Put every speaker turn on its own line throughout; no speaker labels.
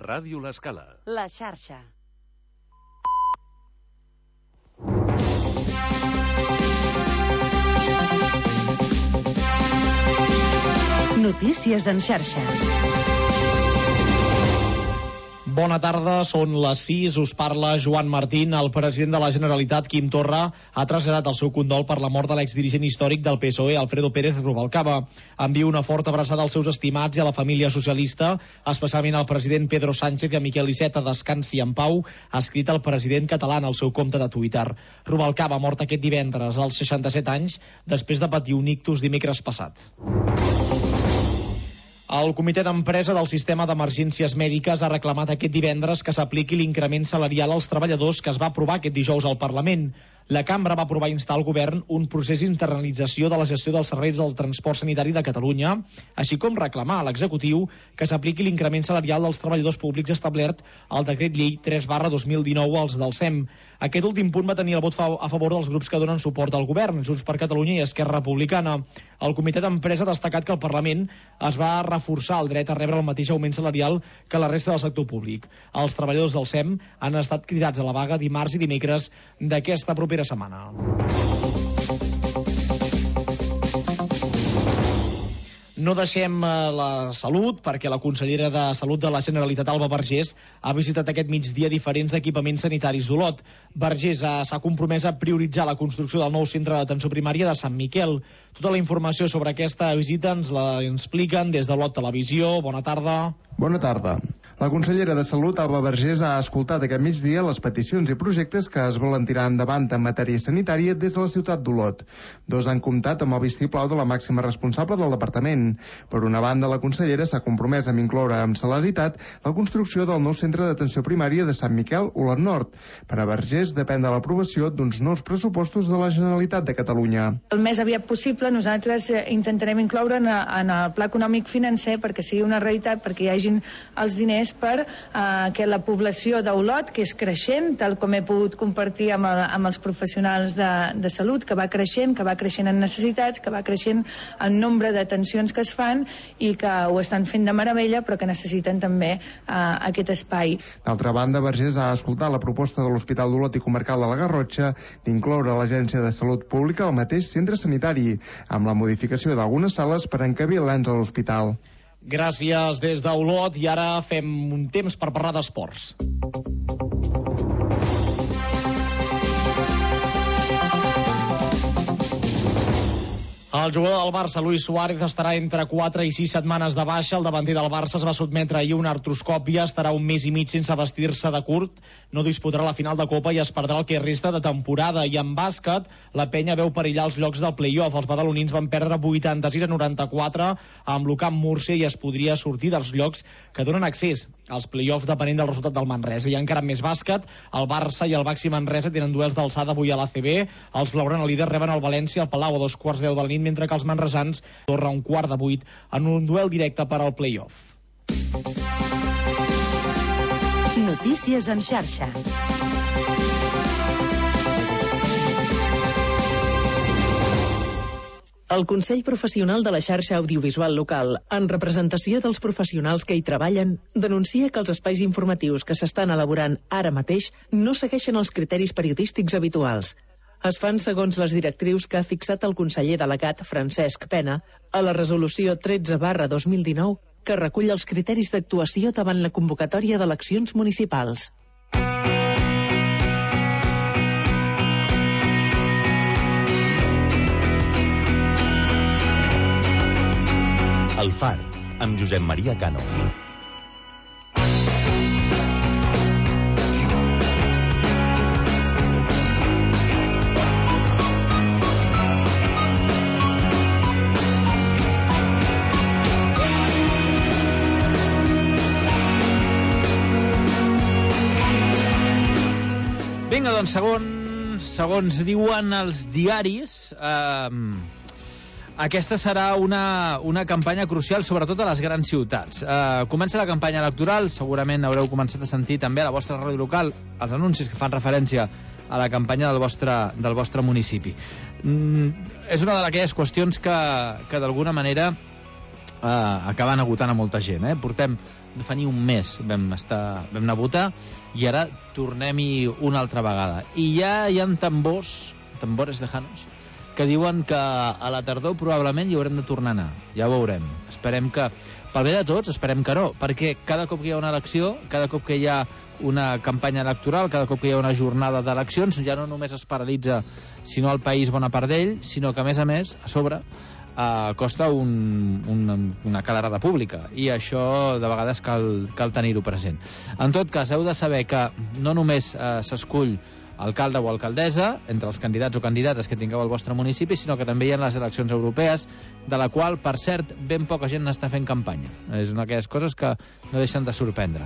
Ràdio L'Escala.
La xarxa. Notícies en xarxa.
Bona tarda, són les 6, us parla Joan Martín. El president de la Generalitat, Quim Torra, ha traslladat el seu condol per la mort de l'exdirigent històric del PSOE, Alfredo Pérez Rubalcaba. Envia una forta abraçada als seus estimats i a la família socialista, especialment al president Pedro Sánchez i a Miquel Iceta. Descansi en pau, ha escrit el president català en el seu compte de Twitter. Rubalcaba, mort aquest divendres als 67 anys, després de patir un ictus dimecres passat. El comitè d'empresa del sistema d'emergències mèdiques ha reclamat aquest divendres que s'apliqui l'increment salarial als treballadors que es va aprovar aquest dijous al Parlament. La cambra va aprovar instar al govern un procés d'internalització de la gestió dels serveis del transport sanitari de Catalunya, així com reclamar a l'executiu que s'apliqui l'increment salarial dels treballadors públics establert al decret llei 3/2019 als del SEM. Aquest últim punt va tenir el vot a favor dels grups que donen suport al govern, Junts per Catalunya i Esquerra Republicana. El comitè d'empresa ha destacat que el Parlament es va reforçar el dret a rebre el mateix augment salarial que la resta del sector públic. Els treballadors del SEM han estat cridats a la vaga dimarts i dimecres d'aquesta propera setmana. No deixem la salut, perquè la consellera de Salut de la Generalitat, Alba Vergés, ha visitat aquest migdia diferents equipaments sanitaris d'Olot. Vergés s'ha compromès a prioritzar la construcció del nou centre d'atenció primària de Sant Miquel. Tota la informació sobre aquesta visita ens la expliquen des de Olot Televisió. Bona tarda.
Bona tarda. La consellera de Salut, Alba Vergés, ha escoltat aquest migdia les peticions i projectes que es volen tirar endavant en matèria sanitària des de la ciutat d'Olot. Dos han comptat amb el vistiplau de la màxima responsable del departament. Per una banda, la consellera s'ha compromès a incloure amb celeritat la construcció del nou centre d'atenció primària de Sant Miquel, Olot Nord. Per a Vergés depèn de l'aprovació d'uns nous pressupostos de la Generalitat de Catalunya.
El més aviat possible nosaltres intentarem incloure en el pla econòmic financer perquè sigui una realitat, perquè hi hagin els diners per que la població d'Olot, que és creixent, tal com he pogut compartir amb els professionals de salut, que va creixent en necessitats, que va creixent en nombre d'atencions que es fan i que ho estan fent de meravella, però que necessiten també aquest espai.
D'altra banda, Vergés ha escoltat la proposta de l'Hospital d'Olot i Comarcal de la Garrotxa d'incloure l'Agència de Salut Pública al mateix centre sanitari, amb la modificació d'algunes sales per encabir l'ens a l'hospital.
Gràcies des d'Olot, i ara fem un temps per parlar d'esports. El jugador del Barça, Luis Suárez, estarà entre 4 i 6 setmanes de baixa. El davanter del Barça es va sotmetre ahir a una artroscòpia, estarà un mes i mig sense vestir-se de curt, no disputarà la final de Copa i es perdrà el que resta de temporada. I en bàsquet, la penya veu perillar els llocs del play-off. Els badalonins van perdre 86-94 amb l'Ucamp Múrcia i es podria sortir dels llocs que donen accés als play-off depenent del resultat del Manresa. I encara més bàsquet, el Barça i el Baxi Manresa tenen duels d'alçada avui a l'ACB. Els blaugrana líders reben el València al Palau a 2:10 de la nit, mentre que els manresans torna a 7:15 en un duel directe per al play-off.
Notícies en xarxa. El Consell Professional de la Xarxa Audiovisual Local, en representació dels professionals que hi treballen, denuncia que els espais informatius que s'estan elaborant ara mateix no segueixen els criteris periodístics habituals. Es fan segons les directrius que ha fixat el conseller delegat Francesc Pena a la resolució 13/2019 que recull els criteris d'actuació davant la convocatòria d'eleccions municipals.
El Far, amb Josep Maria Cano.
Vinga, doncs, segons diuen els diaris, aquesta serà una campanya crucial, sobretot a les grans ciutats. Comença la campanya electoral, segurament haureu començat a sentir també a la vostra ràdio local els anuncis que fan referència a la campanya del vostre municipi. És una d'aquelles qüestions que d'alguna manera acaben agotant a molta gent. Portem fa ni un mes vam anar a votar i ara tornem-hi una altra vegada. I ja hi ha tambores lejanos, que diuen que a la tardor probablement hi haurem de tornar a anar. Ja ho veurem. Esperem que, pel bé de tots, esperem que no, perquè cada cop que hi ha una elecció, cada cop que hi ha una campanya electoral, cada cop que hi ha una jornada d'eleccions, ja no només es paralitza sinó el país bona part d'ell, sinó que a més, a sobre, costa una calarada pública, i això de vegades cal tenir-ho present. En tot cas, heu de saber que no només s'escull alcalde o alcaldessa entre els candidats o candidates que tingueu al vostre municipi, sinó que també hi ha les eleccions europees, de la qual, per cert, ben poca gent n'està fent campanya. És una d'aquelles coses que no deixen de sorprendre.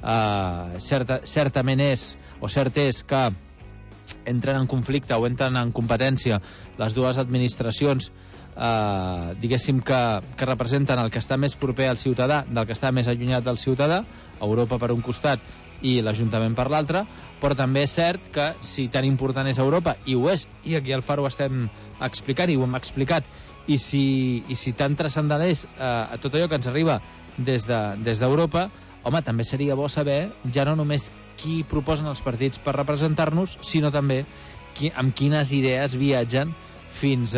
Certament cert és que entren en conflicte o entren en competència les dues administracions, diguéssim que representen el que està més proper al ciutadà del que està més allunyat del ciutadà, Europa per un costat i l'Ajuntament per l'altre, però també és cert que si tan important és Europa, i ho és, i aquí al Far ho estem explicant i ho hem explicat, i si tan transcendent és tot allò que ens arriba des d'Europa, home, també seria bo saber ja no només qui proposen els partits per representar-nos, sinó també amb quines idees viatgen fins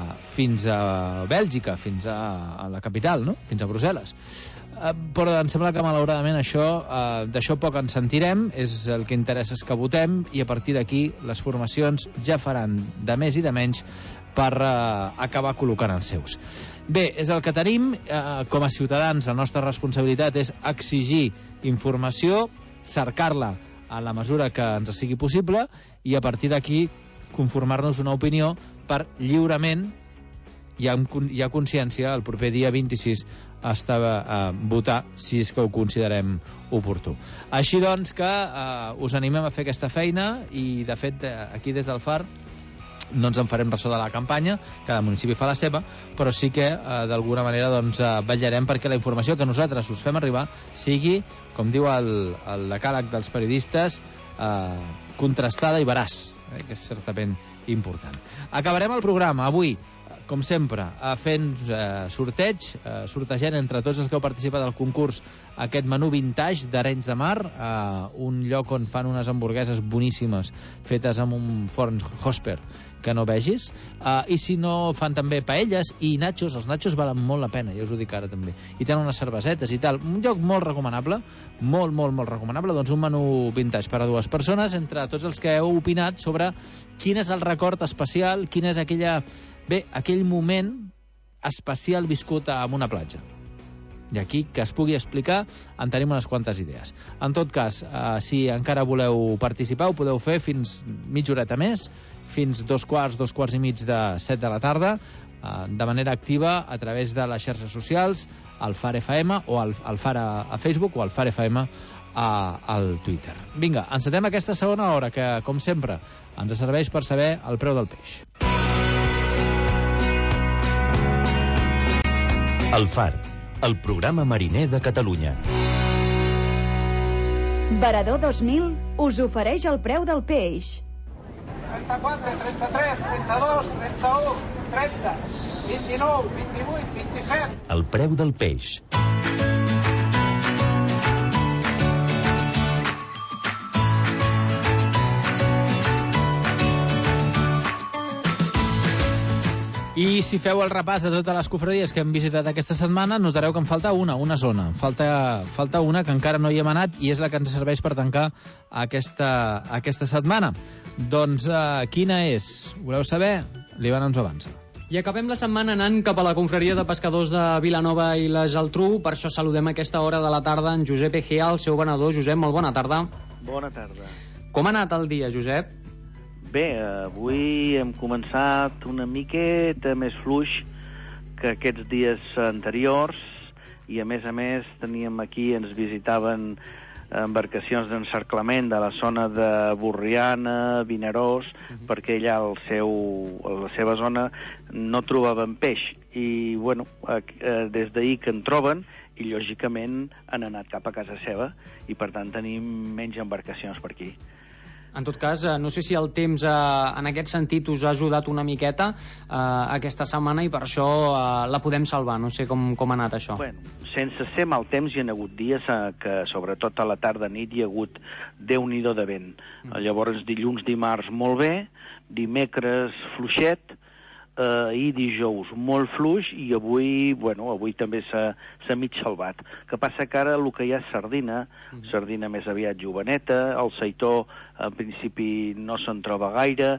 a Bèlgica, fins a la capital, no? Fins a Brussel·les. Però em sembla que malauradament d'això poc ens sentirem, és el que interessa és que votem, i a partir d'aquí les formacions ja faran de més i de menys per acabar col·locant els seus. Bé, és el que tenim. Com a ciutadans, la nostra responsabilitat és exigir informació, cercar-la en la mesura que ens sigui possible, i a partir d'aquí conformar-nos una opinió per lliurement, hi ha consciència, el proper dia 26 a votar, si és que ho considerem oportú. Així doncs que us animem a fer aquesta feina, i de fet aquí des del Far no ens en farem ressò de la campanya, cada municipi fa la seva, però sí que d'alguna manera vetllarem perquè la informació que nosaltres us fem arribar sigui, com diu el decàleg dels periodistes, contrastada i veraç, que és certament important. Acabarem el programa avui, com sempre, fent sortegant entre tots els que heu participat al concurs aquest menú vintage d'Arenys de Mar, un lloc on fan unes hamburgueses boníssimes fetes amb un forn Hosper que no vegis, i si no, fan també paelles i nachos. Els nachos valen molt la pena, ja us ho dic ara també, i tenen unes cervesetes i tal. Un lloc molt recomanable, molt recomanable. Doncs un menú vintage per a dues persones, entre tots els que heu opinat sobre quin és el record especial, quin és aquell moment especial viscut en una platja. I aquí, que es pugui explicar, en tenim unes quantes idees. En tot cas, si encara voleu participar, ho podeu fer fins mitja horeta més, fins 2:45 de 7 de la tarda, de manera activa a través de les xarxes socials, al Far FM, o al Far a Facebook, o al Far FM al Twitter. Vinga, encetem aquesta segona hora, que, com sempre, ens serveix per saber el preu del peix.
El Far, el programa mariner de Catalunya.
Varador 2000 us ofereix el preu del peix.
34, 33, 32, 31, 30, 29, 28, 27...
El preu del peix.
I si feu el repàs de totes les cofradies que hem visitat aquesta setmana, notareu que en falta una zona. Falta una que encara no hi hem anat, i és la que ens serveix per tancar aquesta setmana. Doncs quina és? Voleu saber? L'Ivan ens ho avança.
I acabem la setmana anant cap a la confraria de pescadors de Vilanova i la Geltrú. Per això saludem a aquesta hora de la tarda en Josep Egea, el seu venedor. Josep, molt bona tarda.
Bona tarda.
Com ha anat el dia, Josep?
Bé, avui hem començat una miqueta més fluix que aquests dies anteriors, i a més teníem aquí, ens visitaven embarcacions d'encerclament de la zona de Borriana, Vinaròs, perquè allà a la seva zona no trobaven peix, i bueno, des d'ahir que en troben, i lògicament han anat cap a casa seva, i per tant tenim menys embarcacions per aquí.
En tot cas, no sé si el temps en aquest sentit us ha ajudat una miqueta aquesta setmana i per això la podem salvar. No sé com ha anat això.
Bueno, sense ser mal temps hi ha hagut dies que sobretot a la tarda nit hi ha hagut Déu-n'hi-do de vent. Llavors dilluns, dimarts molt bé, dimecres fluixet, i dijous molt fluix, i avui també s'ha mig salvat. Que passa que ara el que hi ha és sardina més aviat joveneta, el seitó en principi no se'n troba gaire,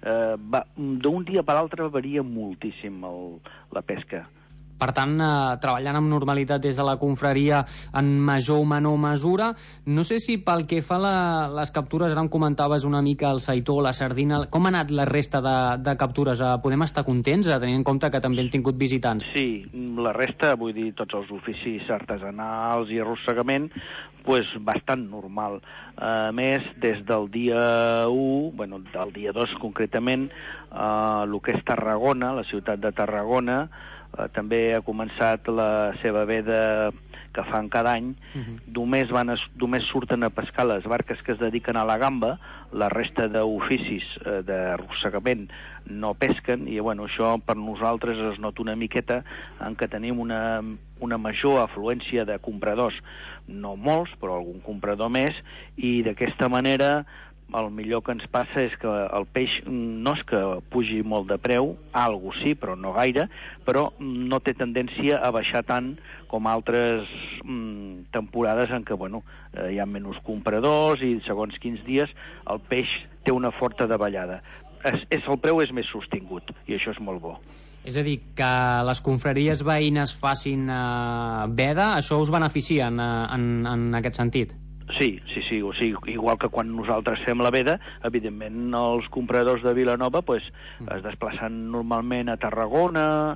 d'un dia per l'altre varia moltíssim la pesca.
Per tant, treballant amb normalitat des de la confraria en major o menor mesura. No sé si pel que fa a les captures, ara em comentaves una mica el seitó, la sardina, com ha anat la resta de captures? Podem estar contents, tenint en compte que també han tingut visitants?
Sí, la resta, vull dir, tots els oficis artesanals i arrossegament, bastant normal. A més, des del dia 1, del dia 2 concretament, el que és Tarragona, la ciutat de Tarragona, també ha començat la seva veda que fan cada any. Només surten a pescar les barques que es dediquen a la gamba, la resta d'oficis d'arrossegament no pesquen, i això per nosaltres es nota una miqueta en què tenim una major afluència de compradors, no molts, però algun comprador més, i d'aquesta manera el millor que ens passa és que el peix no és que pugi molt de preu, algo sí, però no gaire, però no té tendència a baixar tant com altres temporades en què hi ha menys compradors i segons quins dies el peix té una forta davallada. El preu és més sostingut i això és molt bo.
És a dir, que les confraries veïnes facin veda, això us beneficia en aquest sentit?
Sí, o sigui, igual que quan nosaltres fem la veda, evidentment els compradors de Vilanova es desplacen normalment a Tarragona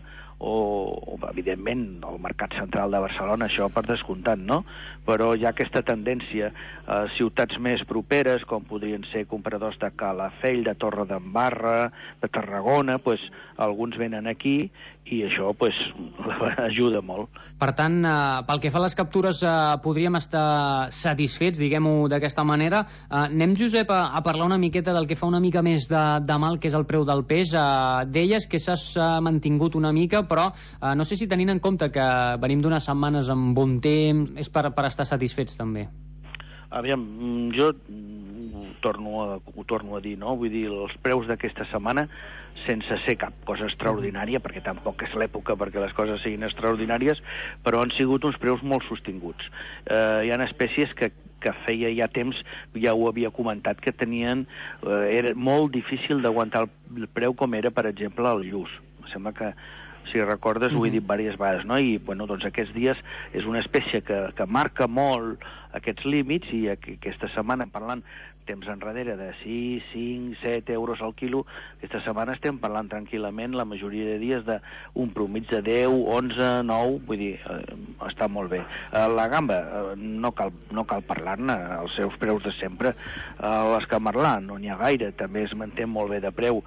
o evidentment al Mercat Central de Barcelona, això per descomptat, no? Però hi ha aquesta tendència a ciutats més properes, com podrien ser compradors de Calafell, de Torredembarra, de Tarragona, alguns venen aquí i això ajuda molt.
Per tant, pel que fa a les captures, podríem estar satisfets, diguem-ho d'aquesta manera. Anem, Josep, a parlar una miqueta del que fa una mica més de mal, que és el preu del peix. Deies que s'ha mantingut una mica, però no sé si tenint en compte que venim d'unes setmanes amb bon temps, és per estar satisfets també.
Aviam, jo ho torno a dir, no? Vull dir, els preus d'aquesta setmana, sense ser cap cosa extraordinària, perquè tampoc és l'època perquè les coses siguin extraordinàries, però han sigut uns preus molt sostinguts. Hi ha espècies que feia ja temps, ja ho havia comentat, que tenien... Era molt difícil d'aguantar el preu com era, per exemple, el lluç. Em sembla que, si recordes, ho he dit diverses vegades, no? I, aquests dies és una espècie que marca molt aquests límits, i aquesta setmana, parlant temps enrere de 6, 5, 7 euros al quilo, aquesta setmana estem parlant tranquil·lament, la majoria de dies, d'un promig de 10, 11, 9, vull dir, està molt bé. La gamba, no cal parlar-ne, els seus preus de sempre, l'escamarlà, no n'hi ha gaire, també es manté molt bé de preu,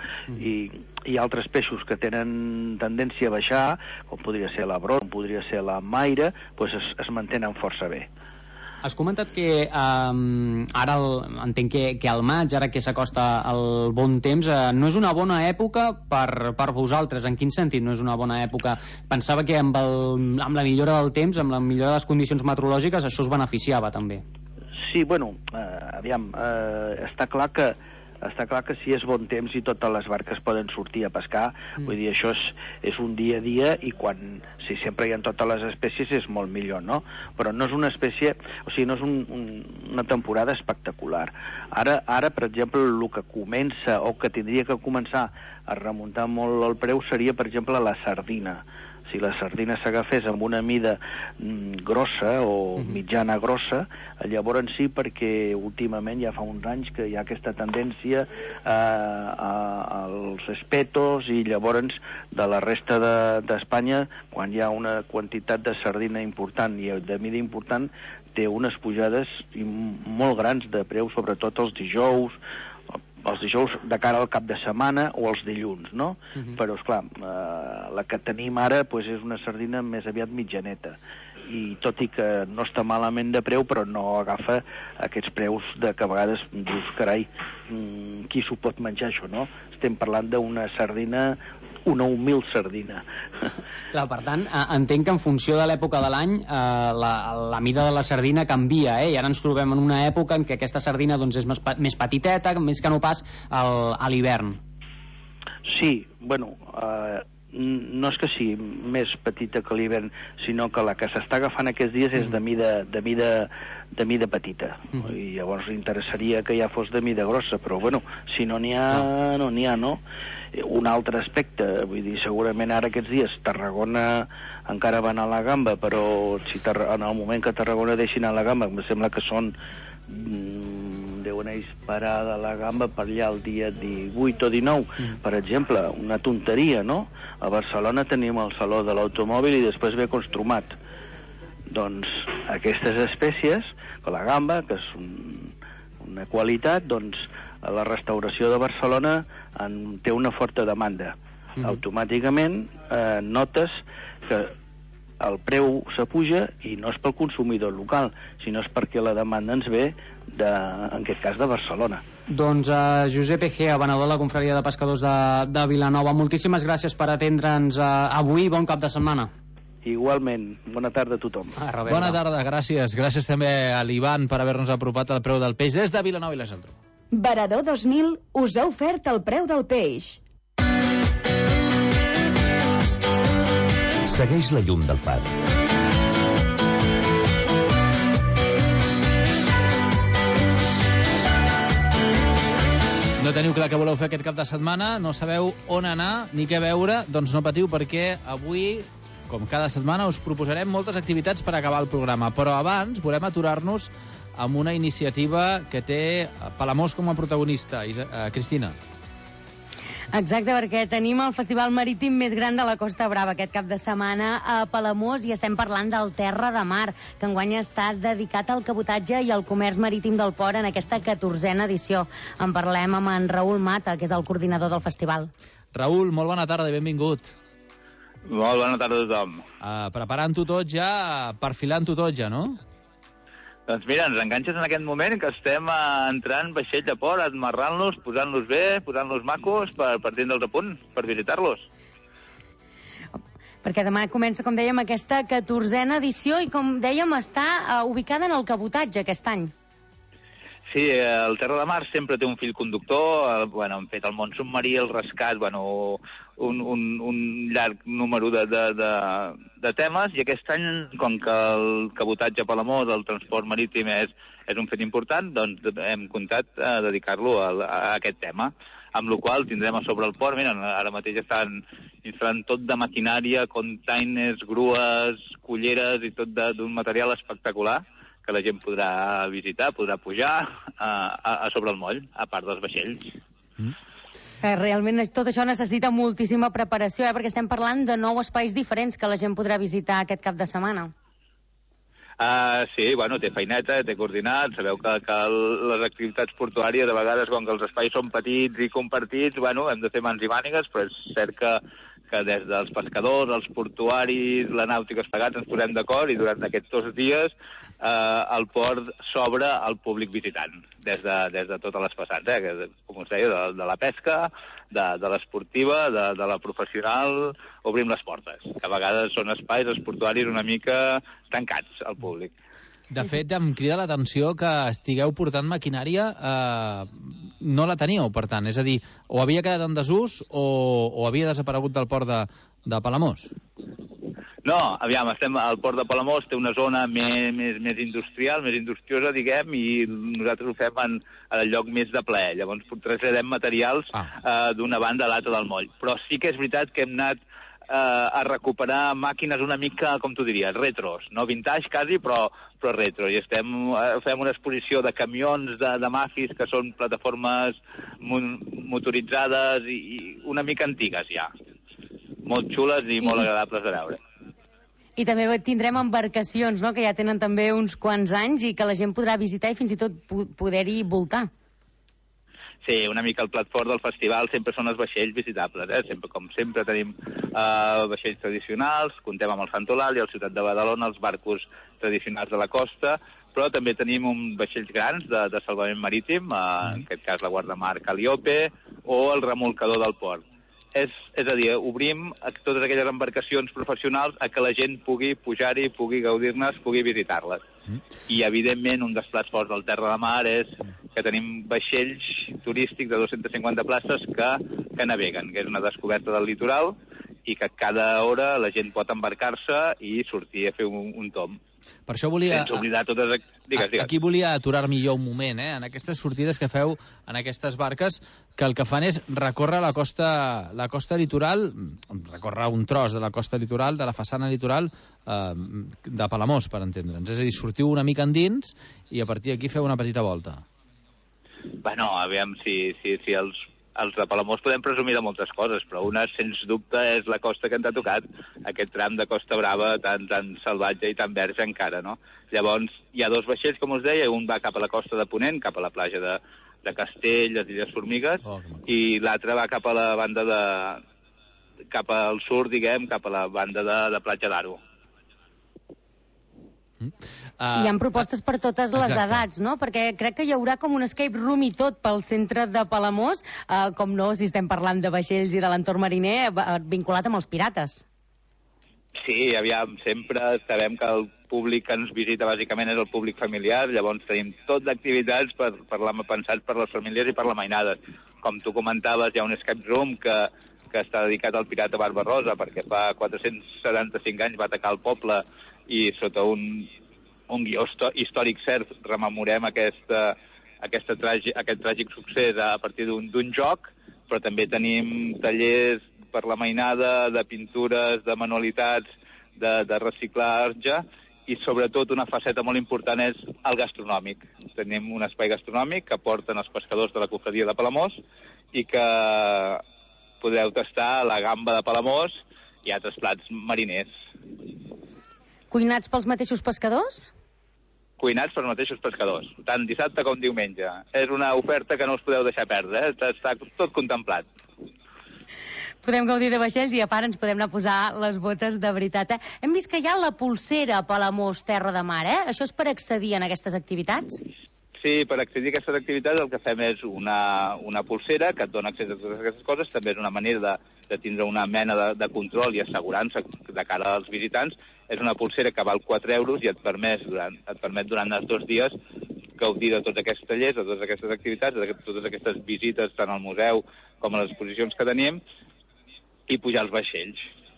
i altres peixos que tenen tendència a baixar, com podria ser la brot, com podria ser la maire, es mantenen força bé.
Has comentat que ara entenc que al maig, ara que s'acosta el bon temps, no és una bona època per vosaltres. En quin sentit no és una bona època? Pensava que amb la millora del temps, amb la millora de les condicions meteorològiques, això us beneficiava també.
Sí, aviam, està clar que si és bon temps i totes les barques poden sortir a pescar, vull dir, això és un dia a dia, i si sempre hi ha totes les espècies és molt millor, no? Però no és una espècie, o sigui, no és una temporada espectacular. Ara, per exemple, el que comença, o que tindria que començar a remuntar molt el preu, seria, per exemple, la sardina. Si la sardina s'agafés amb una mida grossa o mitjana grossa, llavors sí, perquè últimament ja fa uns anys que hi ha aquesta tendència als espetos, i llavors de la resta d'Espanya, quan hi ha una quantitat de sardina important i de mida important, té unes pujades molt grans de preu, sobretot els dijous de cara al cap de setmana o els dilluns, no? Però, esclar, la que tenim ara és una sardina més aviat mitjaneta. i tot i que no està malament de preu, però no agafa aquests preus de que a vegades dius, carai, qui s'ho pot menjar això, no? Estem parlant d'una sardina, una humil sardina.
Clar, per tant, entenc que en funció de l'època de l'any la mida de la sardina canvia, i ara ens trobem en una època en què aquesta sardina doncs, és més petiteta, més que no pas a l'hivern.
Sí, bueno, no és que sigui més petita que l'hivern, sinó que la que s'està agafant aquests dies és de mida petita. I llavors interessaria que ja fos de mida grossa, però bueno, si no n'hi ha, no n'hi ha, no? Un altre aspecte, vull dir, segurament ara aquests dies Tarragona encara va anar a la gamba, però si en el moment que Tarragona deixi anar a la gamba, em sembla que són deuen ells parar de la gamba per allà el dia 18 o 19, per exemple, una tonteria, no? A Barcelona tenim el Saló de l'Automòbil i després ve Construmat. Doncs aquestes espècies, la gamba, que és una qualitat, doncs la restauració de Barcelona té una forta demanda. Automàticament notes que el preu s'apuja i no és pel consumidor local, sinó és perquè la demanda ens ve, en aquest cas, de Barcelona.
Doncs Josep Egea, venedor de la Confraria de Pescadors de Vilanova, moltíssimes gràcies per atendre'ns avui. Bon cap de setmana.
Igualment. Bona tarda a tothom.
Bona tarda, gràcies. Gràcies també a l'Ivan per haver-nos apropat al preu del peix des de Vilanova i la Geltrú.
Varador 2000 us ha ofert el preu del peix.
Segueix la llum del far.
No teniu clar què voleu fer aquest cap de setmana, no sabeu on anar ni què veure, doncs no patiu perquè avui, com cada setmana, us proposarem moltes activitats per acabar el programa. Però abans volem aturar-nos amb una iniciativa que té Palamós com a protagonista. Cristina.
Exacte, perquè tenim el festival marítim més gran de la Costa Brava aquest cap de setmana a Palamós i estem parlant del Terra de Mar, que enguany està dedicat al cabotatge i al comerç marítim del port en aquesta 14a edició. En parlem amb en Raül Mata, que és el coordinador del festival.
Raül, molt bona tarda i benvingut.
Molt bona tarda a tothom.
Preparant-ho tot ja, perfilant-ho tot ja, no?
Doncs mira, ens enganxes en aquest moment que estem entrant vaixell de port, amarrant-los, posant-los bé, posant-los macos per tindre'ls a punt, per visitar-los.
Perquè demà comença, com dèiem, aquesta 14a edició i, com dèiem, està ubicada en el cabotatge aquest any.
Sí, el Terra de Mar sempre té un fil conductor, hem fet el món submarí, el rescat, un llarg número de temes, i aquest any, com que el cabotatge a Palamós, el transport marítim és un fet important, doncs hem comptat dedicar-lo a aquest tema, amb la qual tindrem a sobre el port. Mira, ara mateix estan instal·lant tot de maquinària, containers, grues, culleres i tot d'un material espectacular que la gent podrà visitar, podrà pujar a sobre el moll, a part dels vaixells.
Realment tot això necessita moltíssima preparació, perquè estem parlant de 9 espais diferents que la gent podrà visitar aquest cap de setmana.
Sí, té feineta, té coordinat, sabeu que les activitats portuàries, a vegades, com que els espais són petits i compartits, hem de fer mans i mànigues, però és cert que des dels pescadors, els portuaris, la nàutica plegats ens posem d'acord i durant aquests 2 dies el port s'obre al públic visitant, des de totes les vessants, com us deia, de la pesca, de l'esportiva, de la professional, obrim les portes, que a vegades són espais, els portuaris, una mica tancats al públic.
De fet, em crida l'atenció que estigueu portant maquinària, no la teníeu, per tant, és a dir, o havia quedat en desús o havia desaparegut del port de Palamós?
No, aviam, al port de Palamós té una zona més industrial, més industriosa, diguem, i nosaltres ho fem en el lloc més de plaer. Llavors traslladem materials d'una banda a l'altra del moll. Però sí que és veritat que hem anat a recuperar màquines una mica, com tu diries, retros, no vintage quasi, però retro. I fem una exposició de camions de mafis que són plataformes motoritzades i una mica antigues ja. Molt xules i molt agradables de veure.
I també tindrem embarcacions, no?, que ja tenen també uns quants anys i que la gent podrà visitar i fins i tot poder-hi voltar.
Sí, una mica el plat fort del festival sempre són els vaixells visitables, com sempre tenim vaixells tradicionals, comptem amb el Sant Eulàlia, el Ciutat de Badalona, els barcos tradicionals de la costa, però també tenim vaixells grans de salvament marítim, en aquest cas la guardamar Calliope o el remolcador del port. És a dir, obrim totes aquelles embarcacions professionals a que la gent pugui pujar-hi, pugui gaudir-ne, pugui visitar-les. I, evidentment, un dels plats forts del Terra de Mar és que tenim vaixells turístics de 250 places que naveguen, que és una descoberta del litoral i que cada hora la gent pot embarcar-se i sortir a fer un tomb.
Per això volia...
Sense oblidar totes... Digues.
Aquí volia aturar-m'hi jo un moment, en aquestes sortides que feu en aquestes barques, que el que fan és recórrer la costa litoral, recórrer un tros de la costa litoral, de la façana litoral de Palamós, per entendre'ns. És a dir, sortiu una mica endins i a partir d'aquí feu una petita volta.
Bueno, aviam, si els de Palamós podem presumir de moltes coses, però una, sens dubte, és la costa que ens ha tocat, aquest tram de Costa Brava tan salvatge i tan verge encara, no? Llavors, hi ha dos vaixells, com us deia, un va cap a la costa de Ponent, cap a la platja de Castell, les Illes Formigues, i l'altre va cap a la banda cap al sud, diguem, cap a la banda de Platja d'Aro.
Hi ha propostes per totes les edats, no? Perquè crec que hi haurà com un escape room i tot pel centre de Palamós, com no, si estem parlant de vaixells i de l'entorn mariner, vinculat amb els pirates.
Sí, aviam, sempre sabem que el públic que ens visita bàsicament és el públic familiar, llavors tenim tot d'activitats pensats per les famílies i per la mainada. Com tu comentaves, hi ha un escape room que està dedicat al pirata Barbarossa, perquè fa 475 anys va atacar el poble i sota un guió històric cert rememorem aquest tràgic succés a partir d'un joc, però també tenim tallers per la mainada, de pintures, de manualitats, de reciclatge, i sobretot una faceta molt important és el gastronòmic. Tenim un espai gastronòmic que porten els pescadors de la cofradia de Palamós i que podreu tastar la gamba de Palamós i altres plats mariners.
Cuinats pels mateixos pescadors?
Cuinats pels mateixos pescadors, tant dissabte com diumenge. És una oferta que no us podeu deixar perdre, està tot contemplat.
Podem gaudir de vaixells i a part ens podem anar a posar les botes de veritat. Hem vist que hi ha la polsera Palamós Terra de Mar, Això és per accedir a aquestes activitats?
Sí, per accedir a aquestes activitats el que fem és una polsera que et dona accés a totes aquestes coses, també és una manera de tindre una mena de control i assegurança de cara als visitants. És una polsera que val 4 euros i et permet durant els 2 dies gaudir de tots aquests tallers, de totes aquestes activitats, de totes aquestes visites tant al museu com a les exposicions que tenim i pujar als vaixells.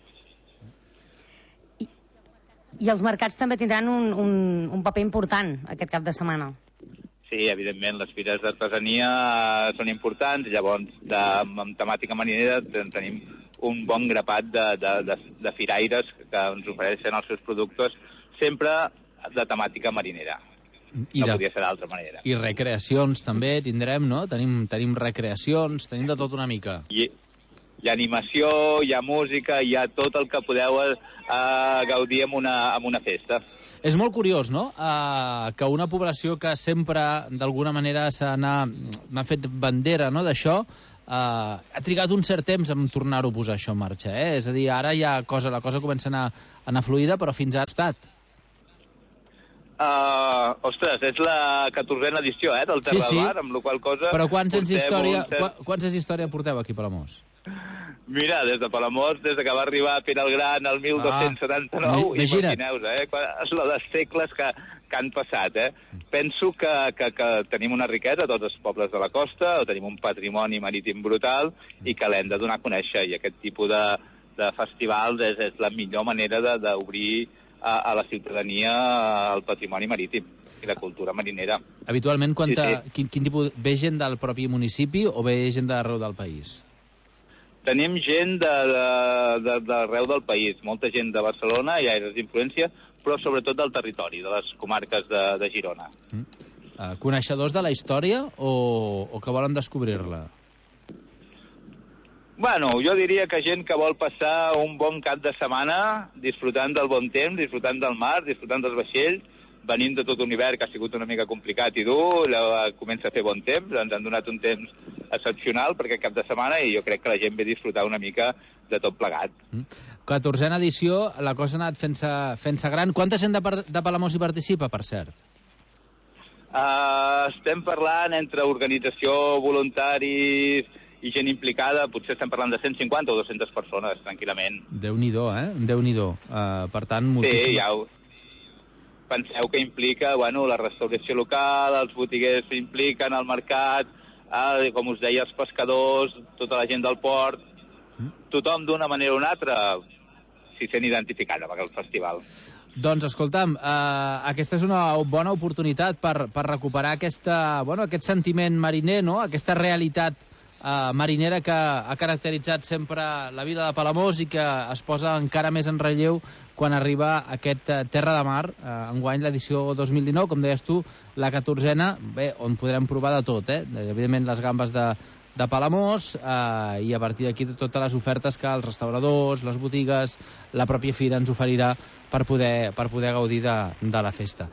I els mercats també tindran un paper important aquest cap de setmana.
Sí, evidentment, les fires d'artesania són importants, llavors amb temàtica marinera tenim un bon grapat de firaires que ens ofereixen els seus productes, sempre de temàtica marinera. No podia ser d'altra manera.
I recreacions també tindrem, no? Tenim recreacions, tenim de tot una mica.
Hi ha animació, hi ha música, hi ha tot el que podeu gaudir en una festa.
És molt curiós, no?, que una població que sempre, d'alguna manera, n'ha fet bandera, no?, d'això, ha trigat un cert temps en tornar-ho a posar això en marxa, És a dir, ara ja la cosa comença a anar fluida, però fins ara ha estat.
Ostres, és la 14a edició, del Terra de Mar, amb la qual cosa...
Però quants anys d'història porteu aquí a Palamós?
Mira, des de Palamós, des que va arribar Pere el Gran el 1279, imagineu-vos, la de segles que han passat, Penso que tenim una riquesa, tots els pobles de la costa, o tenim un patrimoni marítim brutal i que l'hem de donar a conèixer, i aquest tipus de festivals és la millor manera d'obrir a la ciutadania el patrimoni marítim i la cultura marinera.
Habitualment, quin tipus... Ve gent del propi municipi o ve gent d'arreu del país?
Tenim gent d'arreu del país, molta gent de Barcelona, hi ha influència, però sobretot del territori, de les comarques de Girona.
Coneixedors de la història o que volen descobrir-la?
Bueno, jo diria que gent que vol passar un bon cap de setmana disfrutant del bon temps, disfrutant del mar, disfrutant dels vaixells venim de tot un hivern que ha sigut una mica complicat i dur, comença a fer bon temps, ens han donat un temps excepcional per aquest cap de setmana i jo crec que la gent ve a disfrutar una mica de tot plegat.
14a edició, la cosa ha anat fent-se gran. Quanta gent de Palamós hi participa, per cert?
Estem parlant entre organització, voluntaris i gent implicada, potser estem parlant de 150 o 200 persones, tranquil·lament.
Déu-n'hi-do, Déu-n'hi-do. Per tant, moltíssim...
Sí, ja penseu que implica, la restauració local, els botiguers s'impliquen, el mercat, com us deia, els pescadors, tota la gent del port, tothom d'una manera o una altra s'hi sent identificat amb el festival.
Doncs, escolta'm, aquesta és una bona oportunitat per recuperar aquest sentiment mariner, no? Aquesta realitat marinera que ha caracteritzat sempre la vida de Palamós i que es posa encara més en relleu quan arriba aquest Terra de Mar, enguany l'edició 2019, com deies tu, la 14a, on podrem provar de tot, evidentment les gambes de Palamós i a partir d'aquí totes les ofertes que els restauradors, les botigues, la pròpia fira ens oferirà per poder gaudir de la festa.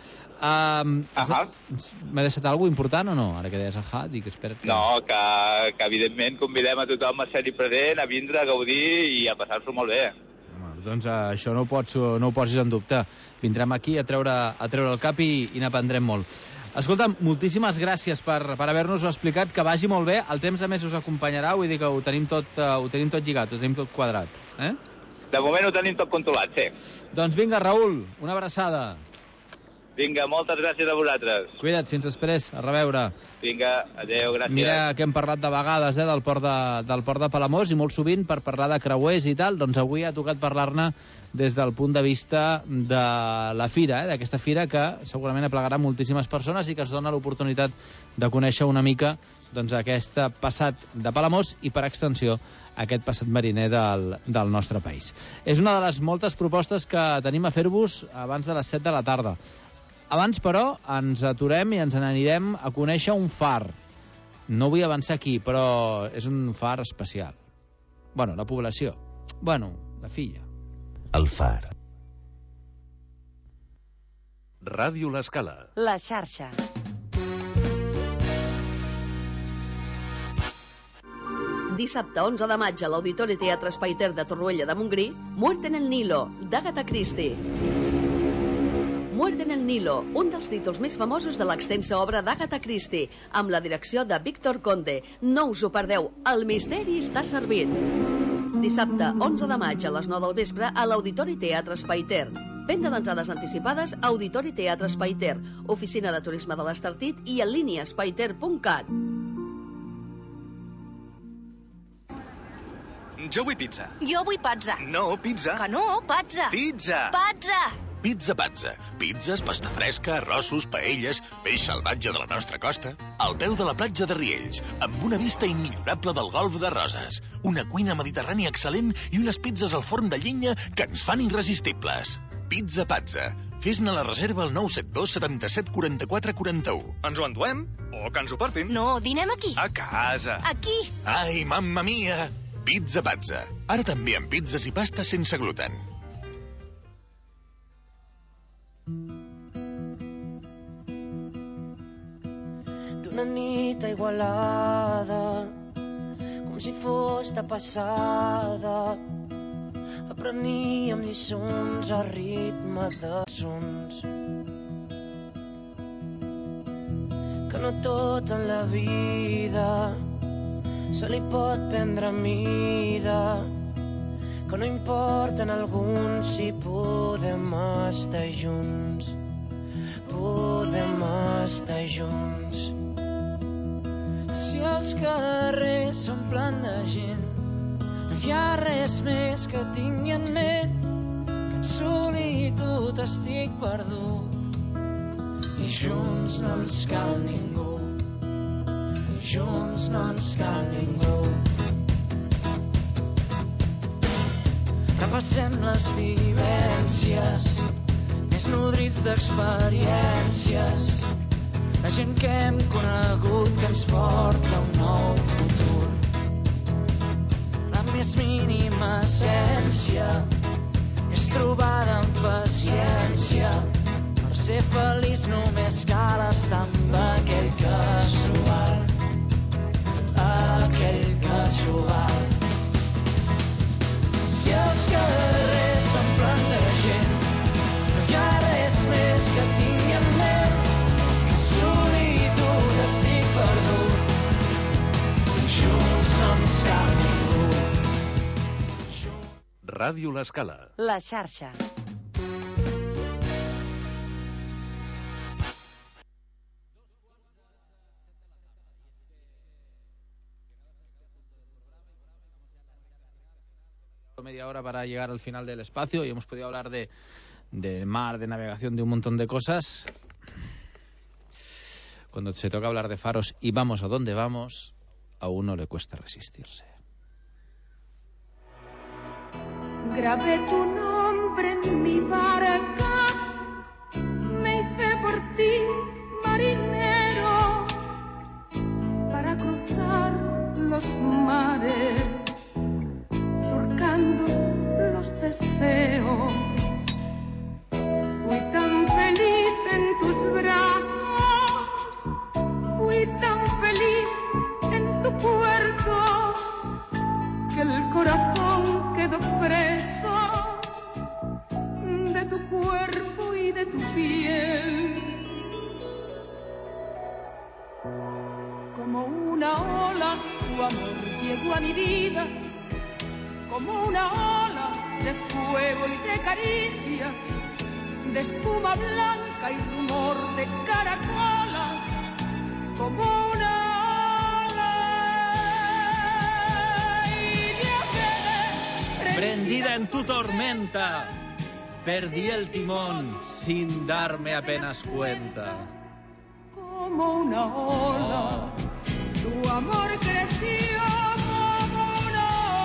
M'ha deixat alguna cosa important o no? Ara que deies dic, espera't que...
No, que evidentment convidem a tothom a ser-hi present, a vindre, a gaudir i a passar-s'ho molt bé.
Doncs això no ho posis en dubte. Vindrem aquí a treure el cap i n'aprendrem molt. Escolta'm, moltíssimes gràcies per haver-nos-ho explicat, que vagi molt bé. El temps, a més, us acompanyarà, vull dir que ho tenim tot lligat, ho tenim tot quadrat.
De moment ho tenim tot controlat, sí.
Doncs vinga, Raül, una abraçada.
Vinga, moltes gràcies a vosaltres.
Cuida't, fins després, a reveure.
Vinga, adeu, gràcies.
Mira que hem parlat de vegades del port de Palamós i molt sovint per parlar de creuers i tal, doncs avui ha tocat parlar-ne des del punt de vista de la fira, d'aquesta fira que segurament aplegarà moltíssimes persones i que es dona l'oportunitat de conèixer una mica aquest passat de Palamós i, per extensió, aquest passat mariner del nostre país. És una de les moltes propostes que tenim a fer-vos abans de les 7 de la tarda. Abans, però, ens aturem i ens n'anirem a conèixer un far. No vull avançar aquí, però és un far especial. La població. La filla.
El far.
Ràdio L'Escala.
La xarxa.
Dissabte 11 de maig a l'Auditori Teatre Espai Ter de Torroella de Montgrí, Muerte en el Nilo, d'Agatha Christie. Muerte en el Nilo, un dels títols més famosos de l'extensa obra d'Agatha Christie, amb la direcció de Víctor Conde. No us ho perdeu, el misteri està servit. Dissabte 11 de maig a les 9 del vespre a l'Auditori Teatre Espai Ter. Venda d'entrades anticipades a Auditori Teatre Espai Ter, Oficina de Turisme de l'Estartit i en línia espaiter.cat.
Jo vull pizza.
Jo vull pazza.
No, pizza.
Que no, pazza.
Pizza.
Pazza.
Pizza Pazza. Pizzas, pasta fresca, arrossos, paelles, peix salvatge de la nostra costa, al peu de la platja de Riells, amb una vista immillorable del golf de Roses, una cuina mediterrània excel·lent i unes pizzas al forn de llenya que ens fan irresistibles. Pizza Pazza. Fes-ne la reserva al 972 77 44 41. Ens ho enduem? O que ens ho portin?
No, dinem aquí.
A casa.
Aquí.
Ai, mamma mia! Pizza Pazza. Ara també amb pizzas i pastes sense gluten.
D'una nit aigualada, com si fos de passada, apreníem lliçons a ritme de sons. Que no tot en la vida se li pot prendre mida, que no importa en alguns si podem estar junts, podem estar junts.
Si els carrers s'omplen de gent, no hi ha res més que tingui en ment, que en solitud estic perdut, i junts no ens cal ningú, i junts no ens cal ningú. Repassem les vivències, més nodrits d'experiències, la gent que hem conegut que ens porta un nou futur. La més mínima essència és trobada amb paciència per ser ser feliç només cal estar amb aquell casual, aquell casual. Si els carrers s'omplen de gent, no hi ha res més que tingui en ment, que solitud estic perdut, junts no ens cal ningú.
Ràdio L'Escala.
La xarxa.
Media hora para llegar al final del espacio y hemos podido hablar de mar, de navegación, de un montón de cosas. Cuando se toca hablar de faros y vamos a donde vamos, a uno le cuesta resistirse.
Grabé tu nombre en mi barca, me hice por ti marinero, para cruzar los mares, surcando los deseos. Fui tan feliz en tus brazos, fui tan feliz en tu puerto, que el corazón quedó preso de tu cuerpo y de tu piel. Como una ola, tu amor llegó a mi vida, como una ola de fuego y de caricias, de espuma blanca y rumor de caracolas, como una
Prendida en tu tormenta, perdí el timón sin darme apenas cuenta.
Como una ola, tu amor creció como una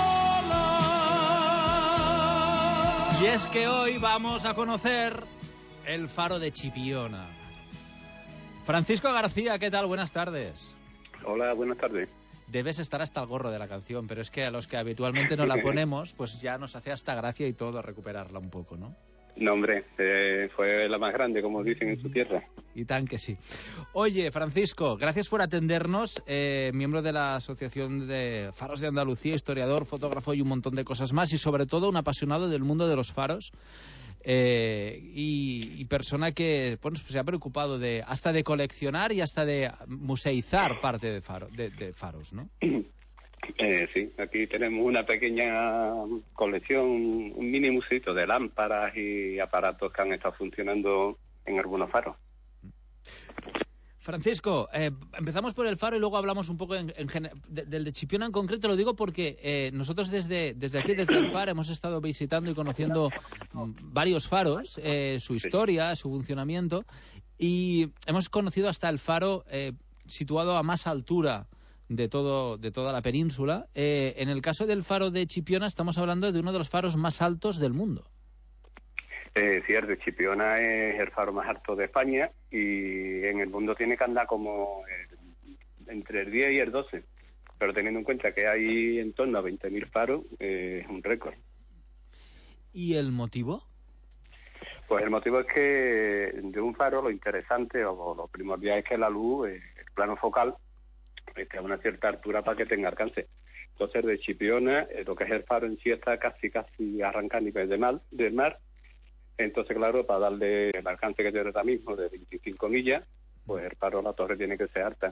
ola.
Y es que hoy vamos a conocer el faro de Chipiona. Francisco García, ¿qué tal? Buenas tardes.
Hola, buenas tardes.
Debes estar hasta el gorro de la canción, pero es que a los que habitualmente no la ponemos, pues ya nos hace hasta gracia y todo recuperarla un poco, ¿no?
No, hombre, fue la más grande, como dicen en su tierra.
Y tan que sí. Oye, Francisco, gracias por atendernos, miembro de la Asociación de Faros de Andalucía, historiador, fotógrafo y un montón de cosas más, y sobre todo un apasionado del mundo de los faros. Y persona que bueno, pues se ha preocupado hasta de coleccionar y hasta de museizar parte de faros, ¿no?
Sí, aquí tenemos una pequeña colección, un mini museo de lámparas y aparatos que han estado funcionando en algunos faros.
Francisco, empezamos por el faro y luego hablamos un poco del de Chipiona en concreto. Lo digo porque nosotros desde aquí, desde el faro, hemos estado visitando y conociendo varios faros, su historia, su funcionamiento, y hemos conocido hasta el faro situado a más altura de toda la península. En el caso del faro de Chipiona estamos hablando de uno de los faros más altos del mundo.
Sí, el de Chipiona es el faro más alto de España y en el mundo tiene que andar como entre el 10 y el 12. Pero teniendo en cuenta que hay en torno a 20.000 faros, es un récord.
¿Y el motivo?
Pues el motivo es que de un faro lo interesante o lo primordial es que la luz, el plano focal, esté a una cierta altura para que tenga alcance. Entonces, de Chipiona, lo que es el faro en sí está casi arranca a nivel del mar. Entonces, claro, para darle el alcance que tiene ahora mismo de 25 millas, pues el faro, la torre tiene que ser alta.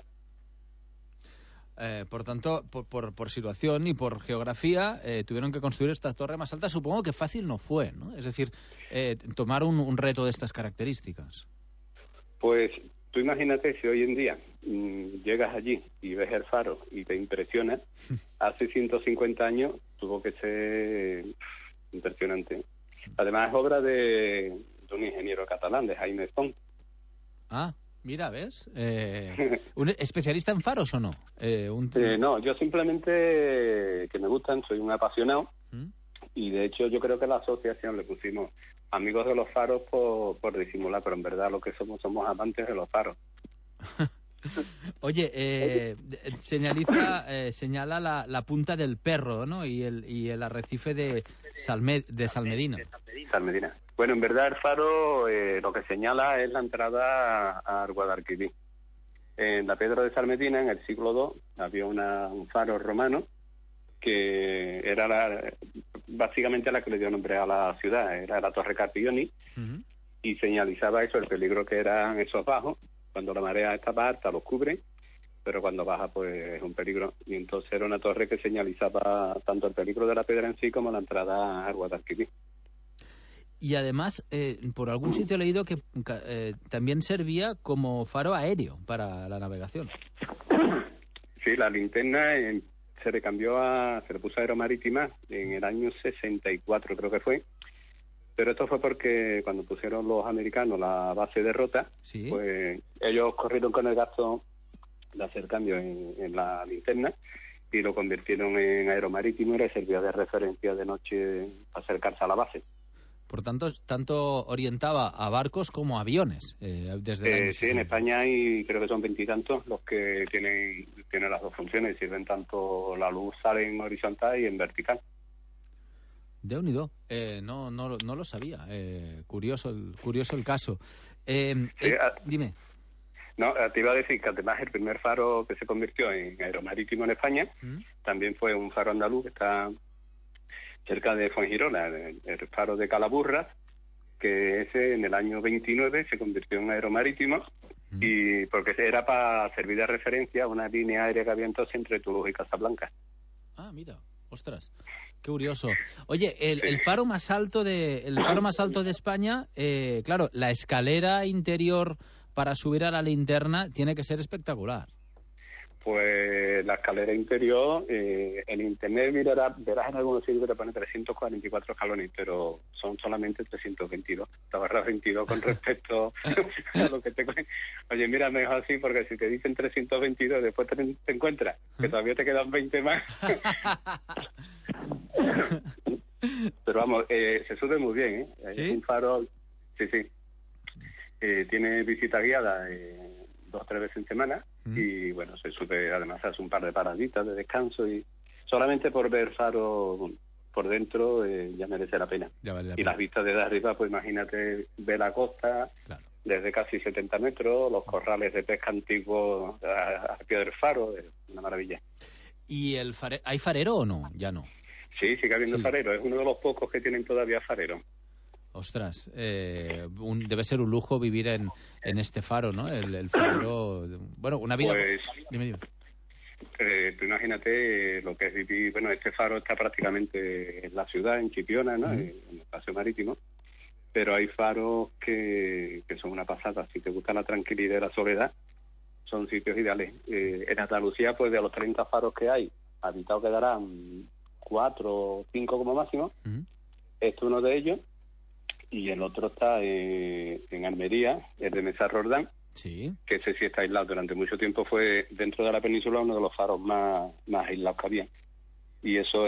Por tanto, por situación y por geografía, tuvieron que construir esta torre más alta. Supongo que fácil no fue, ¿no? Es decir, tomar un reto de estas características.
Pues tú imagínate si hoy en día llegas allí y ves el faro y te impresiona. Hace 150 años tuvo que ser impresionante. Además es obra de un ingeniero catalán, de Jaime Font.
Ah, mira, ¿ves? ¿Un especialista en faros o no?
No, yo simplemente que me gustan, soy un apasionado. Y de hecho yo creo que a la asociación le pusimos amigos de los faros por disimular, pero en verdad lo que somos amantes de los faros.
Oye, señala la punta del Perro, ¿no? Y el arrecife de Salmedina.
Salmedina. Bueno, en verdad el faro lo que señala es la entrada a Guadalquivir. En la piedra de Salmedina, en el siglo II, había un faro romano que era básicamente la que le dio nombre a la ciudad, era la Torre Carpioni, y señalizaba eso, el peligro que eran esos bajos. Cuando la marea está alta los cubre, pero cuando baja pues es un peligro. Y entonces era una torre que señalizaba tanto el peligro de la piedra en sí como la entrada a Guadalquivir.
Y además, por algún sitio he leído que también servía como faro aéreo para la navegación.
Sí, la linterna se le puso aeromarítima en el año 64, creo que fue. Pero esto fue porque cuando pusieron los americanos la base de Rota, ¿sí? Pues ellos corrieron con el gasto de hacer cambios en la linterna y lo convirtieron en aeromarítimo y le servía de referencia de noche para acercarse a la base.
Por tanto orientaba a barcos como a aviones. Desde
sí, en España hay, creo que son 20 y tantos los que tienen las dos funciones, sirven tanto la luz sale en horizontal y en vertical.
Déu-n'hi-do, no lo sabía. Curioso el caso. Dime.
No, te iba a decir que además el primer faro que se convirtió en aeromarítimo en España también fue un faro andaluz que está cerca de Fuengirola, el faro de Calaburras, que ese en el año 29 se convirtió en aeromarítimo y porque era para servir de referencia a una línea aérea que había entonces entre Toulouse y Casablanca.
Ah, mira, ostras. Qué curioso. Oye, el faro más alto de España, claro, la escalera interior para subir a la linterna tiene que ser espectacular.
Pues la escalera interior, en internet verás en algunos sitios que te pone 344 escalones, pero son solamente 322. Te agarras 22 con respecto a lo que te... Oye, mira, mejor así, porque si te dicen 322, después te encuentras que todavía te quedan 20 más. Pero vamos, se sube muy bien, ¿eh? ¿Sí? Es un faro, sí. Tiene visita guiada 2 o 3 veces en semana y bueno, se sube, además hace un par de paraditas de descanso y solamente por ver faro por dentro ya merece la pena.
Ya vale la
y
pena.
Las vistas desde arriba, pues imagínate, ver la costa, claro, desde casi 70 metros, los corrales de pesca antiguos al pie del faro, es una maravilla.
¿Y hay farero o no? Ya no.
Sí, sigue habiendo farero, es uno de los pocos que tienen todavía farero.
Ostras, debe ser un lujo vivir en este faro, ¿no? El farero, bueno, una vida...
Pues,
dime.
Tú imagínate lo que es vivir... Bueno, este faro está prácticamente en la ciudad, en Chipiona, ¿no? En el paseo marítimo, pero hay faros que son una pasada. Si te gusta la tranquilidad y la soledad, son sitios ideales. En Andalucía, pues de los 30 faros que hay, habitados quedarán 4 o 5 como máximo. Este es uno de ellos. Y el otro está en Almería, el de Mesa Roldán,
sí,
que ese sí está aislado. Durante mucho tiempo fue, dentro de la península, uno de los faros más aislados que había. Y eso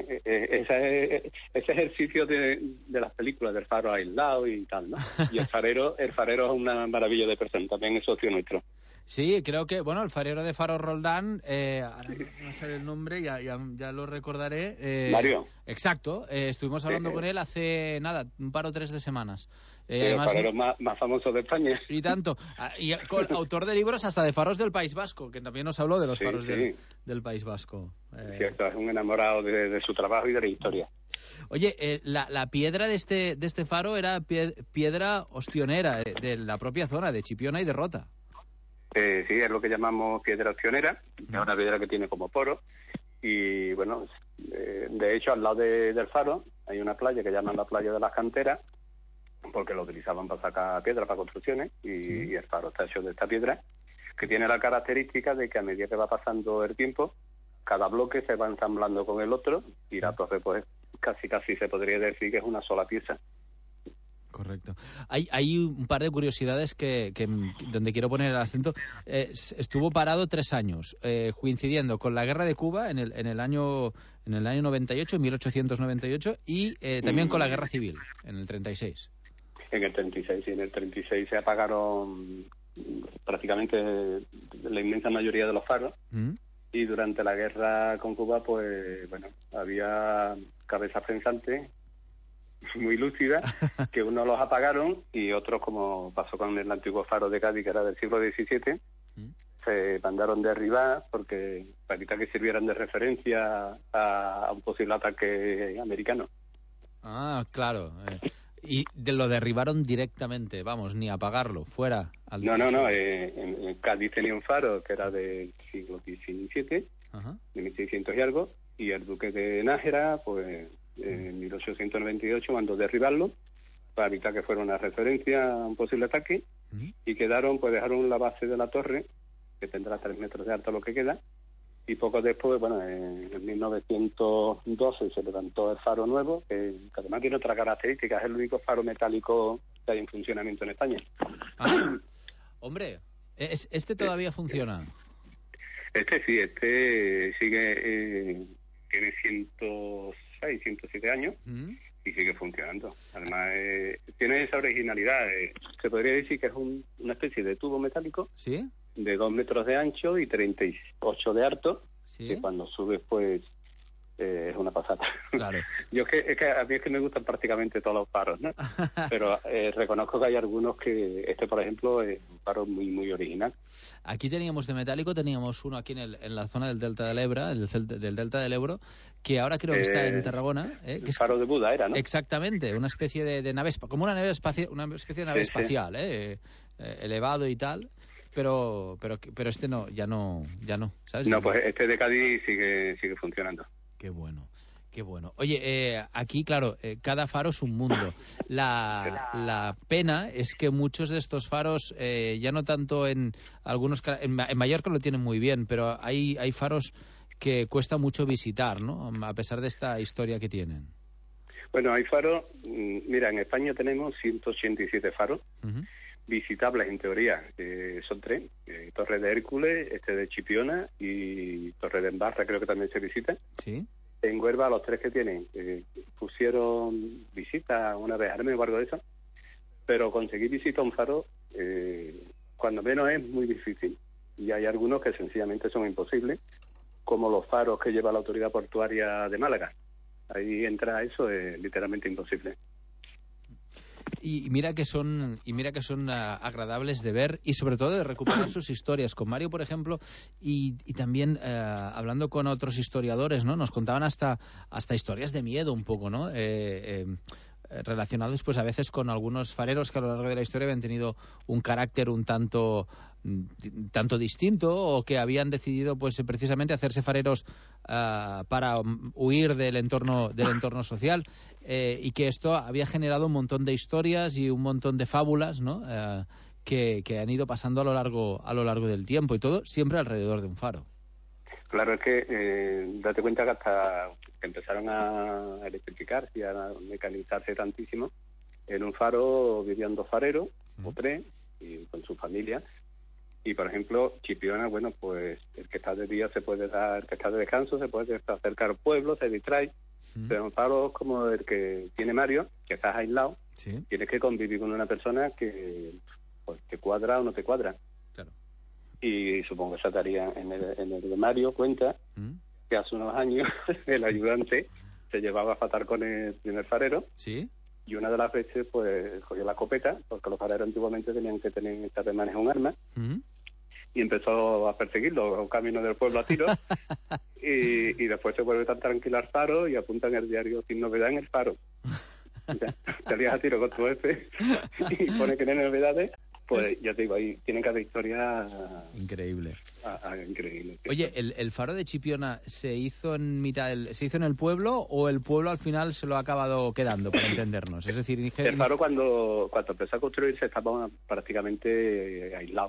ese es el sitio de las películas, del faro aislado y tal, ¿no? Y el farero es una maravilla de persona, también es socio nuestro.
Sí, creo que, bueno, el farero de Faro Roldán, ahora no sé el nombre, ya lo recordaré.
Mario.
Exacto, estuvimos hablando con él hace, un par o 3 de semanas.
Además, el farero más famoso de España.
Y tanto. Y autor de libros hasta de faros del País Vasco, que también nos habló de los faros del País Vasco.
Cierto, es un enamorado de su trabajo y de la historia.
Oye, la piedra de este faro era piedra ostionera de la propia zona, de Chipiona y de Rota.
Sí, es lo que llamamos piedra ostionera, es una piedra que tiene como poros y bueno, de hecho al lado del faro hay una playa que llaman la playa de las canteras porque lo utilizaban para sacar piedra para construcciones y el faro está hecho de esta piedra que tiene la característica de que a medida que va pasando el tiempo cada bloque se va ensamblando con el otro y la torre pues casi se podría decir que es una sola pieza.
Correcto. Hay un par de curiosidades que donde quiero poner el acento. Estuvo parado 3 años, coincidiendo con la guerra de Cuba en el año 98, 1898, y también con la guerra civil, en el 36.
En el 36, sí. En el 36 se apagaron prácticamente la inmensa mayoría de los faros. Y durante la guerra con Cuba, pues bueno, había cabezas pensantes muy lúcidas que unos los apagaron y otros, como pasó con el antiguo faro de Cádiz, que era del siglo XVII, se mandaron derribar porque para evitar que sirvieran de referencia a un posible ataque americano.
Ah, claro. Y lo derribaron directamente, vamos, ni apagarlo, fuera.
No. En Cádiz tenía un faro que era del siglo XVII, de 1600 y algo, y el duque de Nájera, pues en 1898 mandó derribarlo para evitar que fuera una referencia a un posible ataque, y dejaron la base de la torre, que tendrá 3 metros de alto lo que queda, y poco después, bueno, en 1912 se levantó el faro nuevo, que además tiene otra característica, es el único faro metálico que hay en funcionamiento en España.
Hombre, ¿este todavía funciona?
Este sigue, tiene 106, 107 años y sigue funcionando. Además, tiene esa originalidad. Se podría decir que es una especie de tubo metálico.
¿Sí?
De 2 metros de ancho y 38 de alto, que cuando subes, pues, es una pasada.
Claro.
Es que a mí es que me gustan prácticamente todos los faros, ¿no? Pero reconozco que hay algunos que, por ejemplo, es un faro muy, muy original.
Aquí teníamos de metálico, teníamos uno aquí en la zona del Delta del Ebro, del Delta del Ebro, que ahora creo que está en Tarragona.
El faro de Buda era, ¿no?
Exactamente, una especie de nave, como una especie de nave espacial, elevado y tal. Pero este ya no, ¿sabes?
No, pues este de Cádiz sigue funcionando.
Qué bueno. Oye, aquí, claro, cada faro es un mundo. La pena es que muchos de estos faros, ya no tanto en Mallorca lo tienen muy bien, pero hay faros que cuesta mucho visitar, ¿no? A pesar de esta historia que tienen.
Bueno, hay faros, mira, en España tenemos 187 faros. Visitables en teoría, son 3, Torre de Hércules, de Chipiona y Torre de Embarra, creo que también se visita.
Sí.
En Huelva, los 3 que tienen, pusieron visita una vez al mes o algo de eso, pero conseguir visita a un faro, cuando menos es muy difícil, y hay algunos que sencillamente son imposibles, como los faros que lleva la autoridad portuaria de Málaga. Ahí entra eso, es literalmente imposible.
Y mira que son agradables de ver y sobre todo de recuperar sus historias. Con Mario, por ejemplo, y también hablando con otros historiadores, ¿no? Nos contaban hasta historias de miedo un poco, ¿no? Relacionados pues a veces con algunos fareros que a lo largo de la historia habían tenido un carácter un tanto distinto, o que habían decidido pues precisamente hacerse fareros para huir del entorno social, y que esto había generado un montón de historias y un montón de fábulas, ¿no? Que han ido pasando a lo largo del tiempo, y todo siempre alrededor de un faro.
Claro, es que date cuenta que hasta que empezaron a electrificarse y a mecanizarse tantísimo, en un faro vivían 2 fareros, o 3, y con su familia. Y, por ejemplo, Chipiona, bueno, pues el que está de día se puede dar, el que está de descanso se puede acercar al pueblo, se distrae. Pero un faro como el que tiene Mario, que estás aislado, tienes que convivir con una persona que pues, te cuadra o no te cuadra.
Claro.
Y supongo que esa tarea en el de Mario cuenta que hace unos años el ayudante se llevaba a fatal con el primer farero.
Sí.
Y una de las veces, pues, cogió la escopeta, porque los fareros antiguamente tenían que saber manejar un arma, y empezó a perseguirlo, un camino del pueblo a tiro, y después se vuelve tan tranquilo al faro y apunta en el diario sin novedad en el faro. O sea, salías a tiro con tu jefe y pone que no hay novedades. Pues ya te digo, ahí tienen cada historia
increíble.
Increíble.
Oye, ¿el faro de Chipiona se hizo en el pueblo, o el pueblo al final se lo ha acabado quedando, para entendernos? Es decir,
el faro cuando empezó a construirse estaba prácticamente aislado.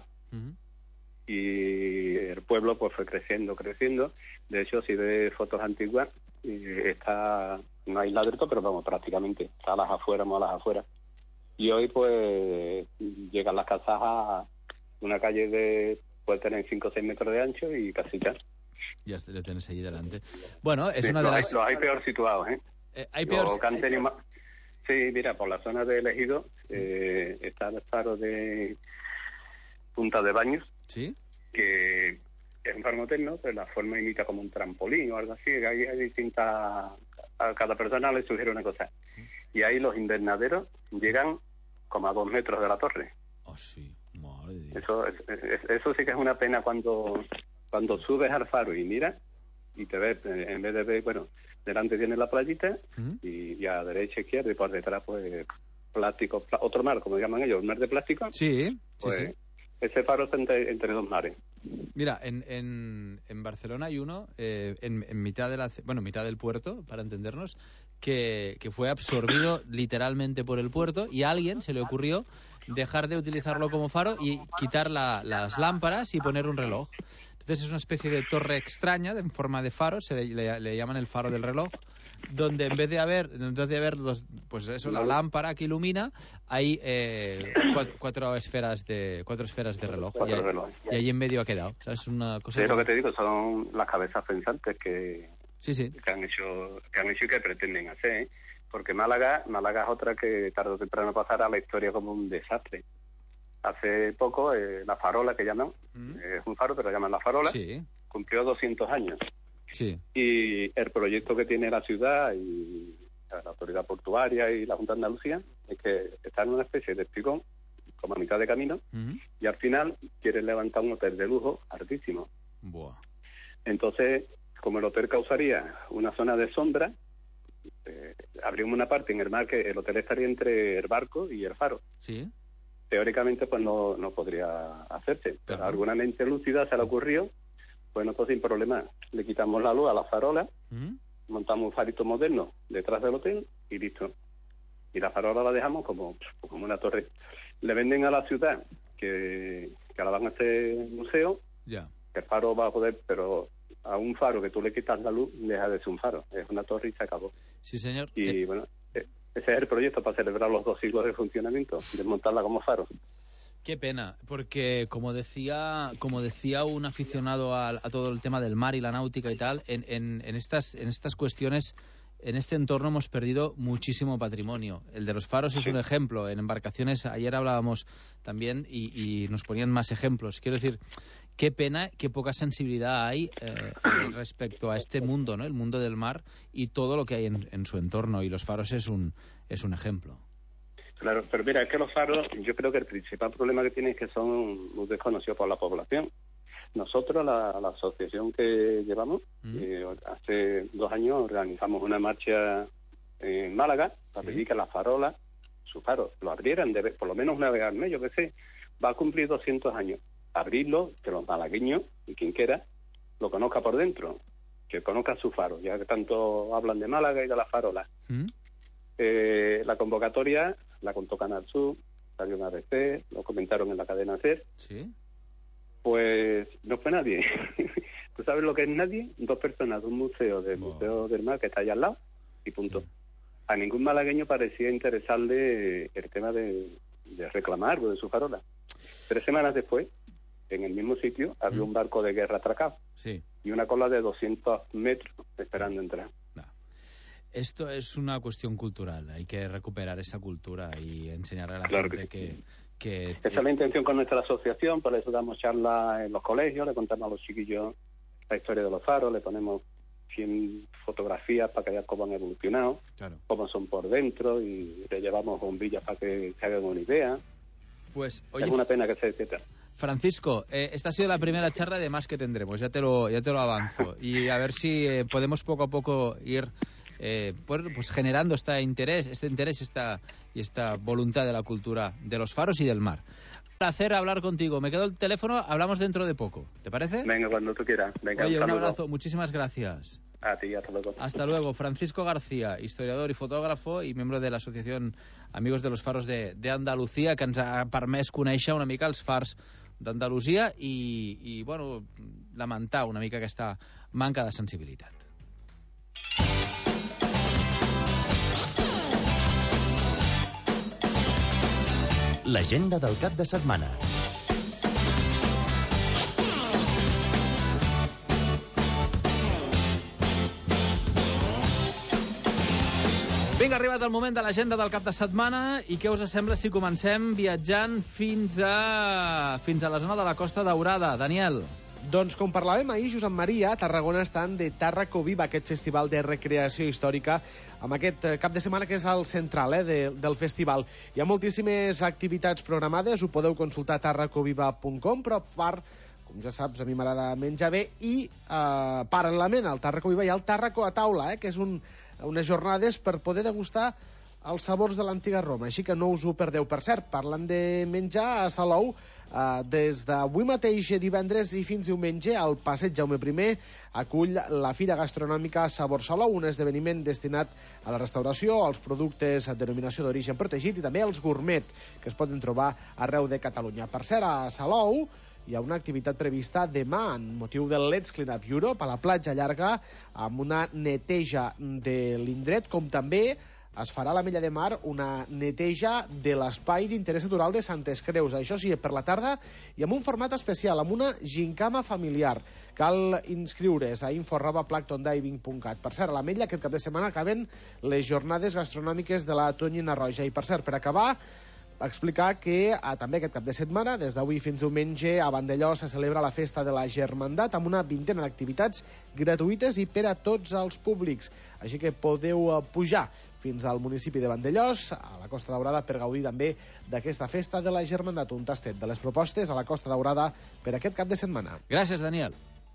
Y el pueblo pues fue creciendo. De hecho, si ves fotos antiguas, está no aislado del todo, pero vamos, prácticamente está a las afueras. Y hoy, pues, llegan las casas a una calle puede tener 5 o 6 metros de ancho y casi ya.
Ya lo tienes allí delante. Bueno, es
sí,
una de las...
Los hay peor situados,
hay peor...
Sí, mira, por la zona de Ejido está el faro de Punta de Baños.
¿Sí?
que es un faro moderno, pero la forma imita como un trampolín o algo así, que ahí hay distintas... A cada persona le sugiere una cosa. Y ahí los invernaderos llegan como a 2 metros de la torre.
Sí, madre de Dios.
Eso sí que es una pena cuando subes al faro y miras y te ves, en vez de ver, bueno, delante tiene la playita y a derecha, izquierda y por detrás pues plástico, otro mar, como llaman ellos, un mar de plástico.
Sí,
pues,
sí.
Ese faro está entre 2 mares.
Mira, en Barcelona hay uno en mitad mitad del puerto, para entendernos, que fue absorbido literalmente por el puerto y a alguien se le ocurrió dejar de utilizarlo como faro y quitar las lámparas y poner un reloj. Entonces es una especie de torre extraña en forma de faro, le llaman el faro del reloj, donde en vez de haber la lámpara que ilumina, hay 4 esferas de reloj. Y ahí en medio ha quedado. O sea, es una cosa.
Sí, lo que te digo, son las cabezas pensantes que han hecho y que pretenden hacer, ¿eh? Porque Málaga es otra que tarde o temprano pasará a la historia como un desastre. Hace poco, la Farola, que llaman, es un faro, pero llaman la Farola, cumplió 200 años.
Sí.
Y el proyecto que tiene la ciudad y la autoridad portuaria y la Junta de Andalucía es que está en una especie de espigón, como a mitad de camino, y al final quieren levantar un hotel de lujo altísimo.
Buah.
Entonces, como el hotel causaría una zona de sombra, abrimos una parte en el mar que el hotel estaría entre el barco y el faro.
Sí.
Teóricamente pues no podría hacerse, pero a alguna mente lúcida se le ocurrió. Bueno, pues sin problema, le quitamos la luz a la farola, montamos un farito moderno detrás del hotel y listo. Y la farola la dejamos como una torre. Le venden a la ciudad que la van a hacer museo, que el faro va a poder, pero a un faro que tú le quitas la luz, deja de ser un faro, es una torre y se acabó.
Sí, señor.
Y bueno, ese es el proyecto para celebrar los 2 siglos de funcionamiento, desmontarla como faro.
Qué pena, porque como decía un aficionado a todo el tema del mar y la náutica y tal, en estas cuestiones, en este entorno hemos perdido muchísimo patrimonio. El de los faros es un ejemplo. En embarcaciones ayer hablábamos también y nos ponían más ejemplos. Quiero decir, qué pena, qué poca sensibilidad hay respecto a este mundo, ¿no? El mundo del mar y todo lo que hay en su entorno. Y los faros es un ejemplo.
Claro, pero mira, es que los faros, yo creo que el principal problema que tienen es que son muy desconocidos por la población. Nosotros, la asociación que llevamos, hace 2 años organizamos una marcha en Málaga para pedir que la farola, su faro, lo abrieran por lo menos una vez al mes, yo qué sé. Va a cumplir 200 años. Abrirlo, que los malagueños y quien quiera lo conozca por dentro, que conozca su faro, ya que tanto hablan de Málaga y de la farola. La convocatoria la contó Canal Sur, salió en ABC, lo comentaron en la cadena SER.
Sí.
Pues no fue nadie. ¿Tú sabes lo que es nadie? 2 personas de un museo, Museo del Mar, que está allá al lado, y punto. A ningún malagueño parecía interesarle el tema de reclamar algo de su farola. 3 semanas después, en el mismo sitio, había un barco de guerra atracado.
Sí.
Y una cola de 200 metros esperando entrar.
Esto es una cuestión cultural. Hay que recuperar esa cultura y enseñarle a la gente que...
Esa es la intención con nuestra asociación, por eso damos charlas en los colegios, le contamos a los chiquillos la historia de los faros, le ponemos 100 fotografías para que vean cómo han evolucionado, cómo son por dentro, y le llevamos bombillas para que se hagan una idea.
Pues, oye,
es una pena que se decida.
Francisco, esta ha sido la primera charla de más que tendremos, ya te lo avanzo. Y a ver si podemos poco a poco ir... pues generando este interés y esta voluntad de la cultura de los faros y del mar. Un placer hablar contigo. Me quedo el teléfono, hablamos dentro de poco. ¿Te parece?
Venga, cuando tú quieras. Venga,
oye, un abrazo. Muchísimas gracias.
A ti, hasta luego.
Hasta luego. Francisco García, historiador i fotògrafo i membre de l'associació Amigos de los Faros de Andalucía, que ens ha permès conèixer una mica els fars d'Andalusia i bueno, lamentar una mica aquesta manca de sensibilitat.
L'agenda del cap de setmana.
Vinga, ha arribat el moment de l'agenda del cap de setmana i què us sembla si comencem viatjant fins a la zona de la Costa Daurada? Daniel.
Doncs com parlàvem ahir, Josep Maria, a Tarragona estan de Tàrraco Viva, aquest festival de recreació històrica, amb aquest cap de setmana que és el central del festival. Hi ha moltíssimes activitats programades, ho podeu consultar a tarracoviva.com, però a part, com ja saps, a mi m'agrada menjar bé, i paral·lelament al Tàrraco Viva hi ha el Tàrraco a taula, que és unes jornades per poder degustar els sabors de l'antiga Roma, així que no us ho perdeu. Per cert, parlant de menjar, a Salou, des d'avui mateix divendres i fins diumenge, al Passeig Jaume I acull la Fira Gastronòmica Sabor Salou, un esdeveniment destinat a la restauració, als productes de denominació d'origen protegit i també als gourmet, que es poden trobar arreu de Catalunya. Per cert, a Salou hi ha una activitat prevista demà en motiu del Let's Clean Up Europe a la platja llarga, amb una neteja de l'indret, com també es farà a la Mella de Mar una neteja de l'espai d'interès natural de Santes Creus. Això sí, per la tarda i amb un format especial, amb una gincama familiar. Cal inscriure's a info@plactondiving.cat. Per cert, a la Mella aquest cap de setmana acaben les jornades gastronòmiques de la Tonyina Roja. I per cert, per acabar, explicar que també aquest cap de setmana, des d'avui fins diumenge, a Vandellòs se celebra la Festa de la Germandat amb una vintena d'activitats gratuïtes i per a tots els públics. Així que podeu pujar fins al municipi de Vandellòs, a la Costa Daurada, per gaudir també d'aquesta Festa de la Germandat. Un tastet de les propostes a la Costa Daurada per aquest cap de setmana.
Gràcies, Daniel.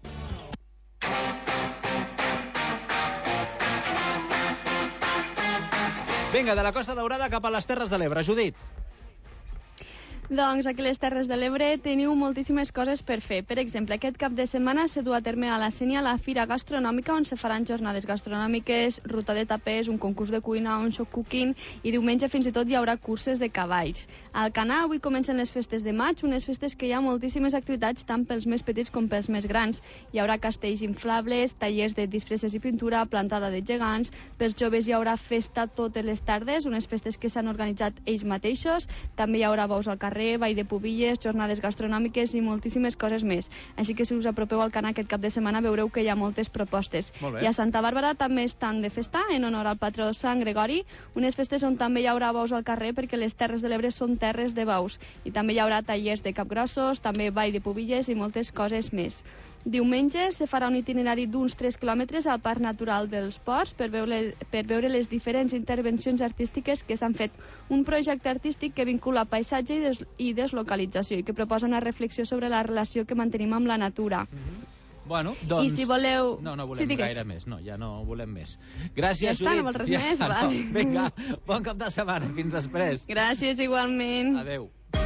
Vinga, de la Costa Daurada cap a les Terres de l'Ebre. Judit.
Doncs aquí a les Terres de l'Ebre teniu moltíssimes coses per fer. Per exemple, aquest cap de setmana se du a terme a la Sénia la Fira Gastronòmica, on se faran jornades gastronòmiques, ruta de tapers, un concurs de cuina, un show cooking, i diumenge fins i tot hi haurà curses de cavalls. Al Canà avui comencen les festes de maig, unes festes que hi ha moltíssimes activitats tant pels més petits com pels més grans. Hi haurà castells inflables, tallers de disfresses i pintura, plantada de gegants. Pels joves hi haurà festa totes les tardes, unes festes que s'han organitzat ells mateixos. També hi haurà bous al carrer, ball de pubilles, jornades gastronòmiques i moltíssimes coses més. Així que si us apropeu al Canà aquest cap de setmana veureu que hi ha moltes propostes. I a Santa Bàrbara també estan de festa en honor al patró Sant Gregori, unes festes on també hi haurà bous al carrer perquè les Terres de l'Ebre són terres de bous. I també hi haurà tallers de capgrossos, també ball de pubilles i moltes coses més. Diumenge se farà un itinerari d'uns 3 quilòmetres al Parc Natural dels Ports per veure les diferents intervencions artístiques que s'han fet. Un projecte artístic que vincula paisatge i deslocalització i que proposa una reflexió sobre la relació que mantenim amb la natura.
Bueno, doncs...
I si voleu...
No volem gaire més. No, ja no volem més. Gràcies,
Judit. Ja està, no vols res més? Vale.
Vinga, bon cap de setmana. Fins després.
Gràcies, igualment.
Adéu.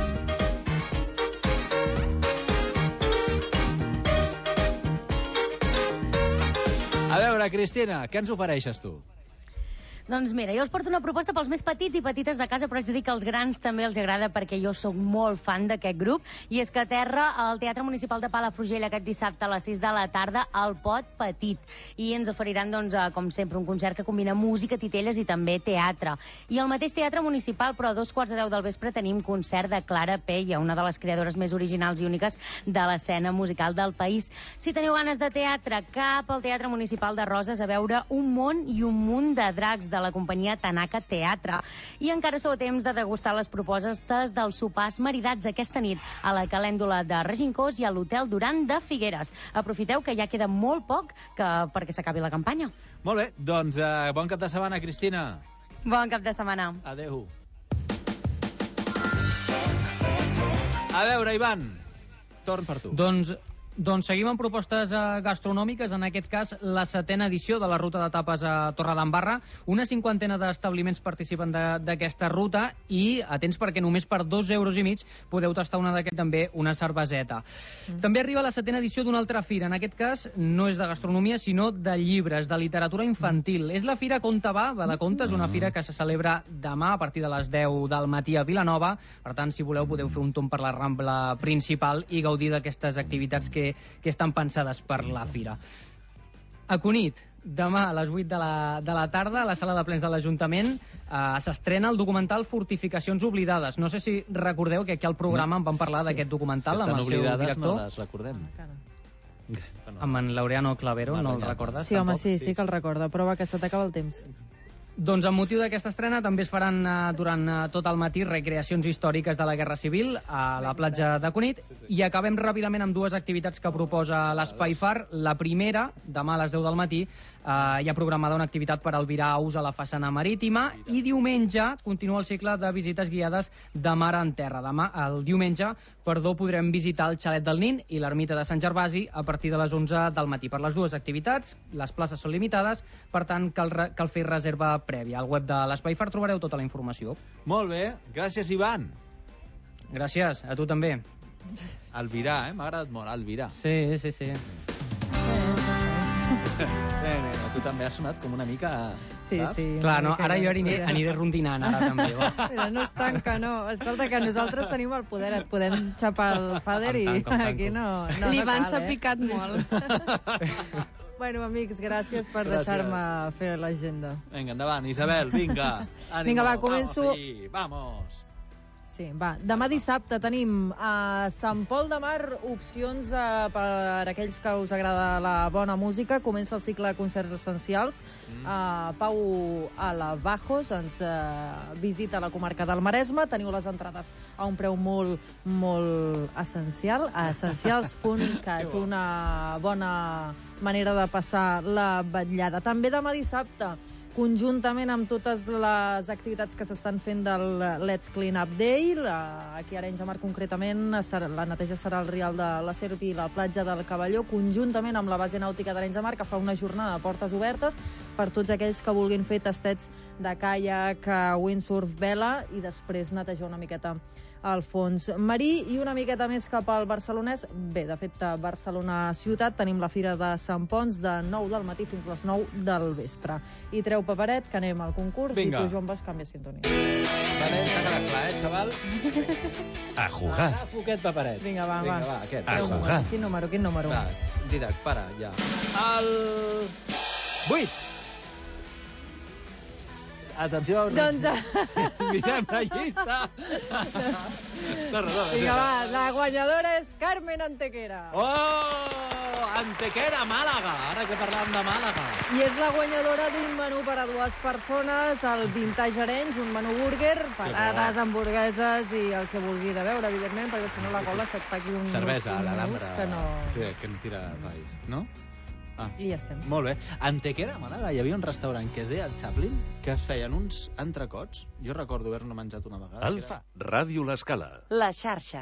A veure, Cristina, què ens ofereixes tu?
Doncs mira, jo us porto una proposta pels més petits i petites de casa, però haig de dir que als grans també els agrada perquè jo sóc molt fan d'aquest grup, i és que aterra al Teatre Municipal de Palafrugell aquest dissabte a les 6 de la tarda al Pot Petit, i ens oferiran, doncs, com sempre, un concert que combina música, titelles i també teatre. I al mateix Teatre Municipal, però a 2:15 del vespre, tenim concert de Clara Peia, una de les creadores més originals i úniques de l'escena musical del país. Si teniu ganes de teatre, cap al Teatre Municipal de Roses a veure Un món i un munt de dracs, de la companyia Tanaka Teatre. I encara sou a temps de degustar les propostes dels sopars maridats aquesta nit a la Calèndula de Regincós i a l'Hotel Duran de Figueres. Aprofiteu que ja queda molt poc perquè s'acabi la campanya.
Molt bé, doncs bon cap de setmana, Cristina.
Bon cap de setmana.
Adéu. A veure, Ivan, torn per tu.
Doncs seguim amb propostes gastronòmiques, en aquest cas la 7a edició de la ruta de tapes a Torredembarra. Una 50ena d'establiments participen d'aquesta ruta i atents perquè només per 2,5 € podeu tastar també una cerveseta. També arriba la 7a edició d'una altra fira, en aquest cas no és de gastronomia sinó de llibres, de literatura infantil. És la Fira Conte Va de Contes, una fira que se celebra demà a partir de les 10 del matí a Vilanova. Per tant, si voleu podeu fer un tomb per la Rambla principal i gaudir d'aquestes activitats que estan pensades per la fira. A Cunit, demà a les 8 de la tarda, a la sala de plens de l'Ajuntament, s'estrena el documental Fortificacions oblidades. No sé si recordeu que aquí al programa en vam parlar d'aquest documental amb el seu director.
Si estan oblidades, no les recordem.
Amb en Laureano Clavero, no el recordes?
Sí, home, sí que el recorda. Prova que se t'acaba el temps.
Doncs amb motiu d'aquesta estrena també es faran durant tot el matí recreacions històriques de la Guerra Civil a la platja de Cunit i acabem ràpidament amb dues activitats que proposa l'Espai Far. La primera, demà a les 10 del matí, hi ha programada una activitat per albirar aus a la façana marítima i diumenge continua el cicle de visites guiades de mar en terra. El diumenge, podrem visitar el Xalet del Nin i l'ermita de Sant Gervasi a partir de les 11 del matí. Per les dues activitats, les places són limitades, per tant cal fer reserva prèvia. Al web de l'Espai Far trobareu tota la informació.
Molt bé, gràcies, Ivan.
Gràcies, a tu també.
Albirar, m'ha agradat molt, albirar.
Sí.
A tu també ha sonat com una mica...
Sí.
Clar, no, ara jo aniré rondinant, ara també.
Mira, no es tanca, no. Escolta, que nosaltres tenim el poder, et podem xapar el fader i aquí no
L'Ivan
cal,
s'ha picat molt.
Bueno, amics, gràcies per deixar-me fer l'agenda.
Vinga, endavant, Isabel, vinga.
Vinga, va, començo.
Vamos.
Sí, va. Demà dissabte tenim a Sant Pol de Mar opcions per aquells que us agrada la bona música. Comença el cicle de concerts essencials. Pau Alabajos ens visita la comarca del Maresme. Teniu les entrades a un preu molt, molt essencial, a essencials.cat, una bona manera de passar la vetllada. També demà dissabte, conjuntament amb totes les activitats que s'estan fent del Let's Clean Up Day, aquí a Arenys de Mar concretament, la neteja serà el Rial de la Serp i la platja del Cavalló, conjuntament amb la base nàutica d'Arenys de Mar, que fa una jornada de portes obertes per tots aquells que vulguin fer tastets de caiac, windsurf, vela i després netejar una miqueta al fons marí i una miqueta més cap al barcelonès. Bé, de fet, a Barcelona ciutat tenim la Fira de Sant Pons de 9 del matí fins les 9 del vespre. I treu paperet, que anem al concurs.
Vinga.
I tu, Joan, vas canviar sintonia.
Vale, t'ha quedat clar, xaval?
A jugar.
Agafo aquest paperet.
Vinga, va.
Aquest.
A jugar.
Quin número?
Va, Didac, para, ja. El 8. Atenció.
Doncs...
Mirem la llista.
Vinga, va, la guanyadora és Carmen Antequera.
Oh! Antequera, Màlaga. Ara que parlàvem de Màlaga.
I és la guanyadora d'un menú per a 2 persones, el Vintage Arenys, un menú burger, patates, hamburgueses i el que vulgui de beure, evidentment, perquè si no la cola se't paqui un...
Cervesa, l'Alhambra.
Que no...
Sí, que em tira rai, no?
I ja estem.
Molt bé. A Antequera, a Màlaga, hi havia un restaurant que es deia el Chaplin, que es feien uns entrecots. Jo recordo haver-ne menjat una vegada.
Alfa, Ràdio L'Escala.
La xarxa.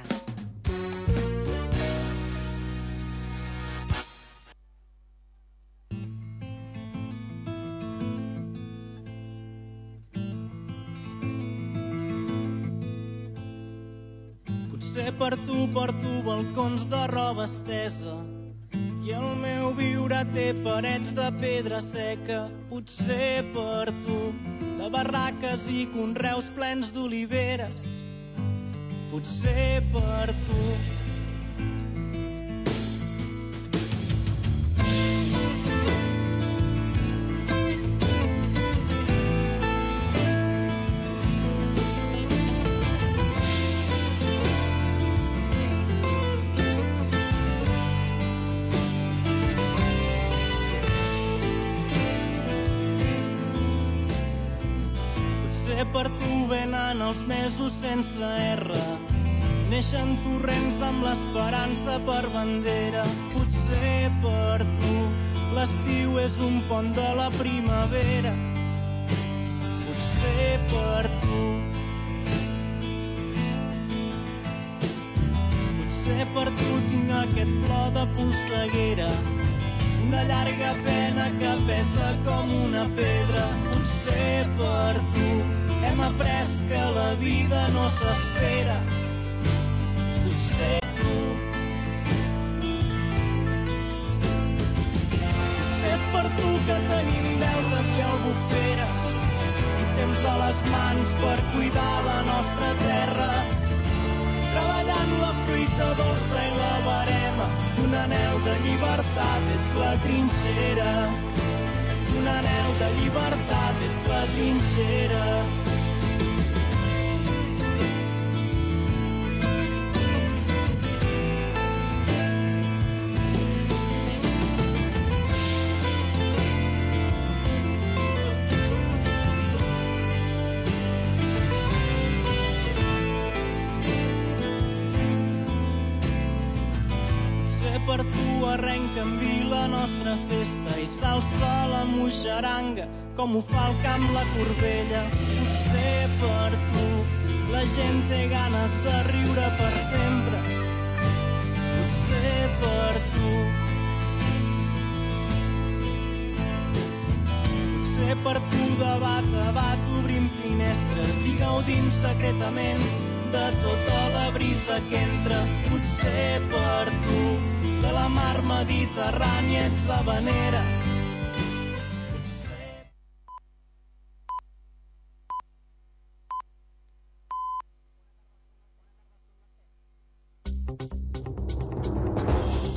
Potser per tu porto balcons de roba estesa i el meu viure té parets de pedra seca. Potser per tu de barraques i conreus plens d'oliveres. Potser per tu per tu venen els mesos sense R. Neixen torrents amb l'esperança per bandera. Potser per tu l'estiu és un pont de la primavera. Potser per tu. Potser per tu tinc aquest plor de polseguera, una llarga pena que pesa com una pedra. Potser per tu hem après que la vida no s'espera. Potser tu. Potser és per tu que tenim deutes i albuferes i temps a les mans per cuidar la nostra terra, treballant la fruita dolça i la verema d'un anhel de llibertat. Ets la trinxera d'un anhel de llibertat. Ets la trinxera. per tu arrenca en vi la nostra festa i s'alça la moixaranga com ho fa el camp la Corbella. Potser per tu la gent té ganes de riure per sempre. Potser per tu. Potser per tu de bat a bat obrim finestres i gaudim secretament de tota la brisa que entra. Potser per tu de la mar Mediterrània ets habanera.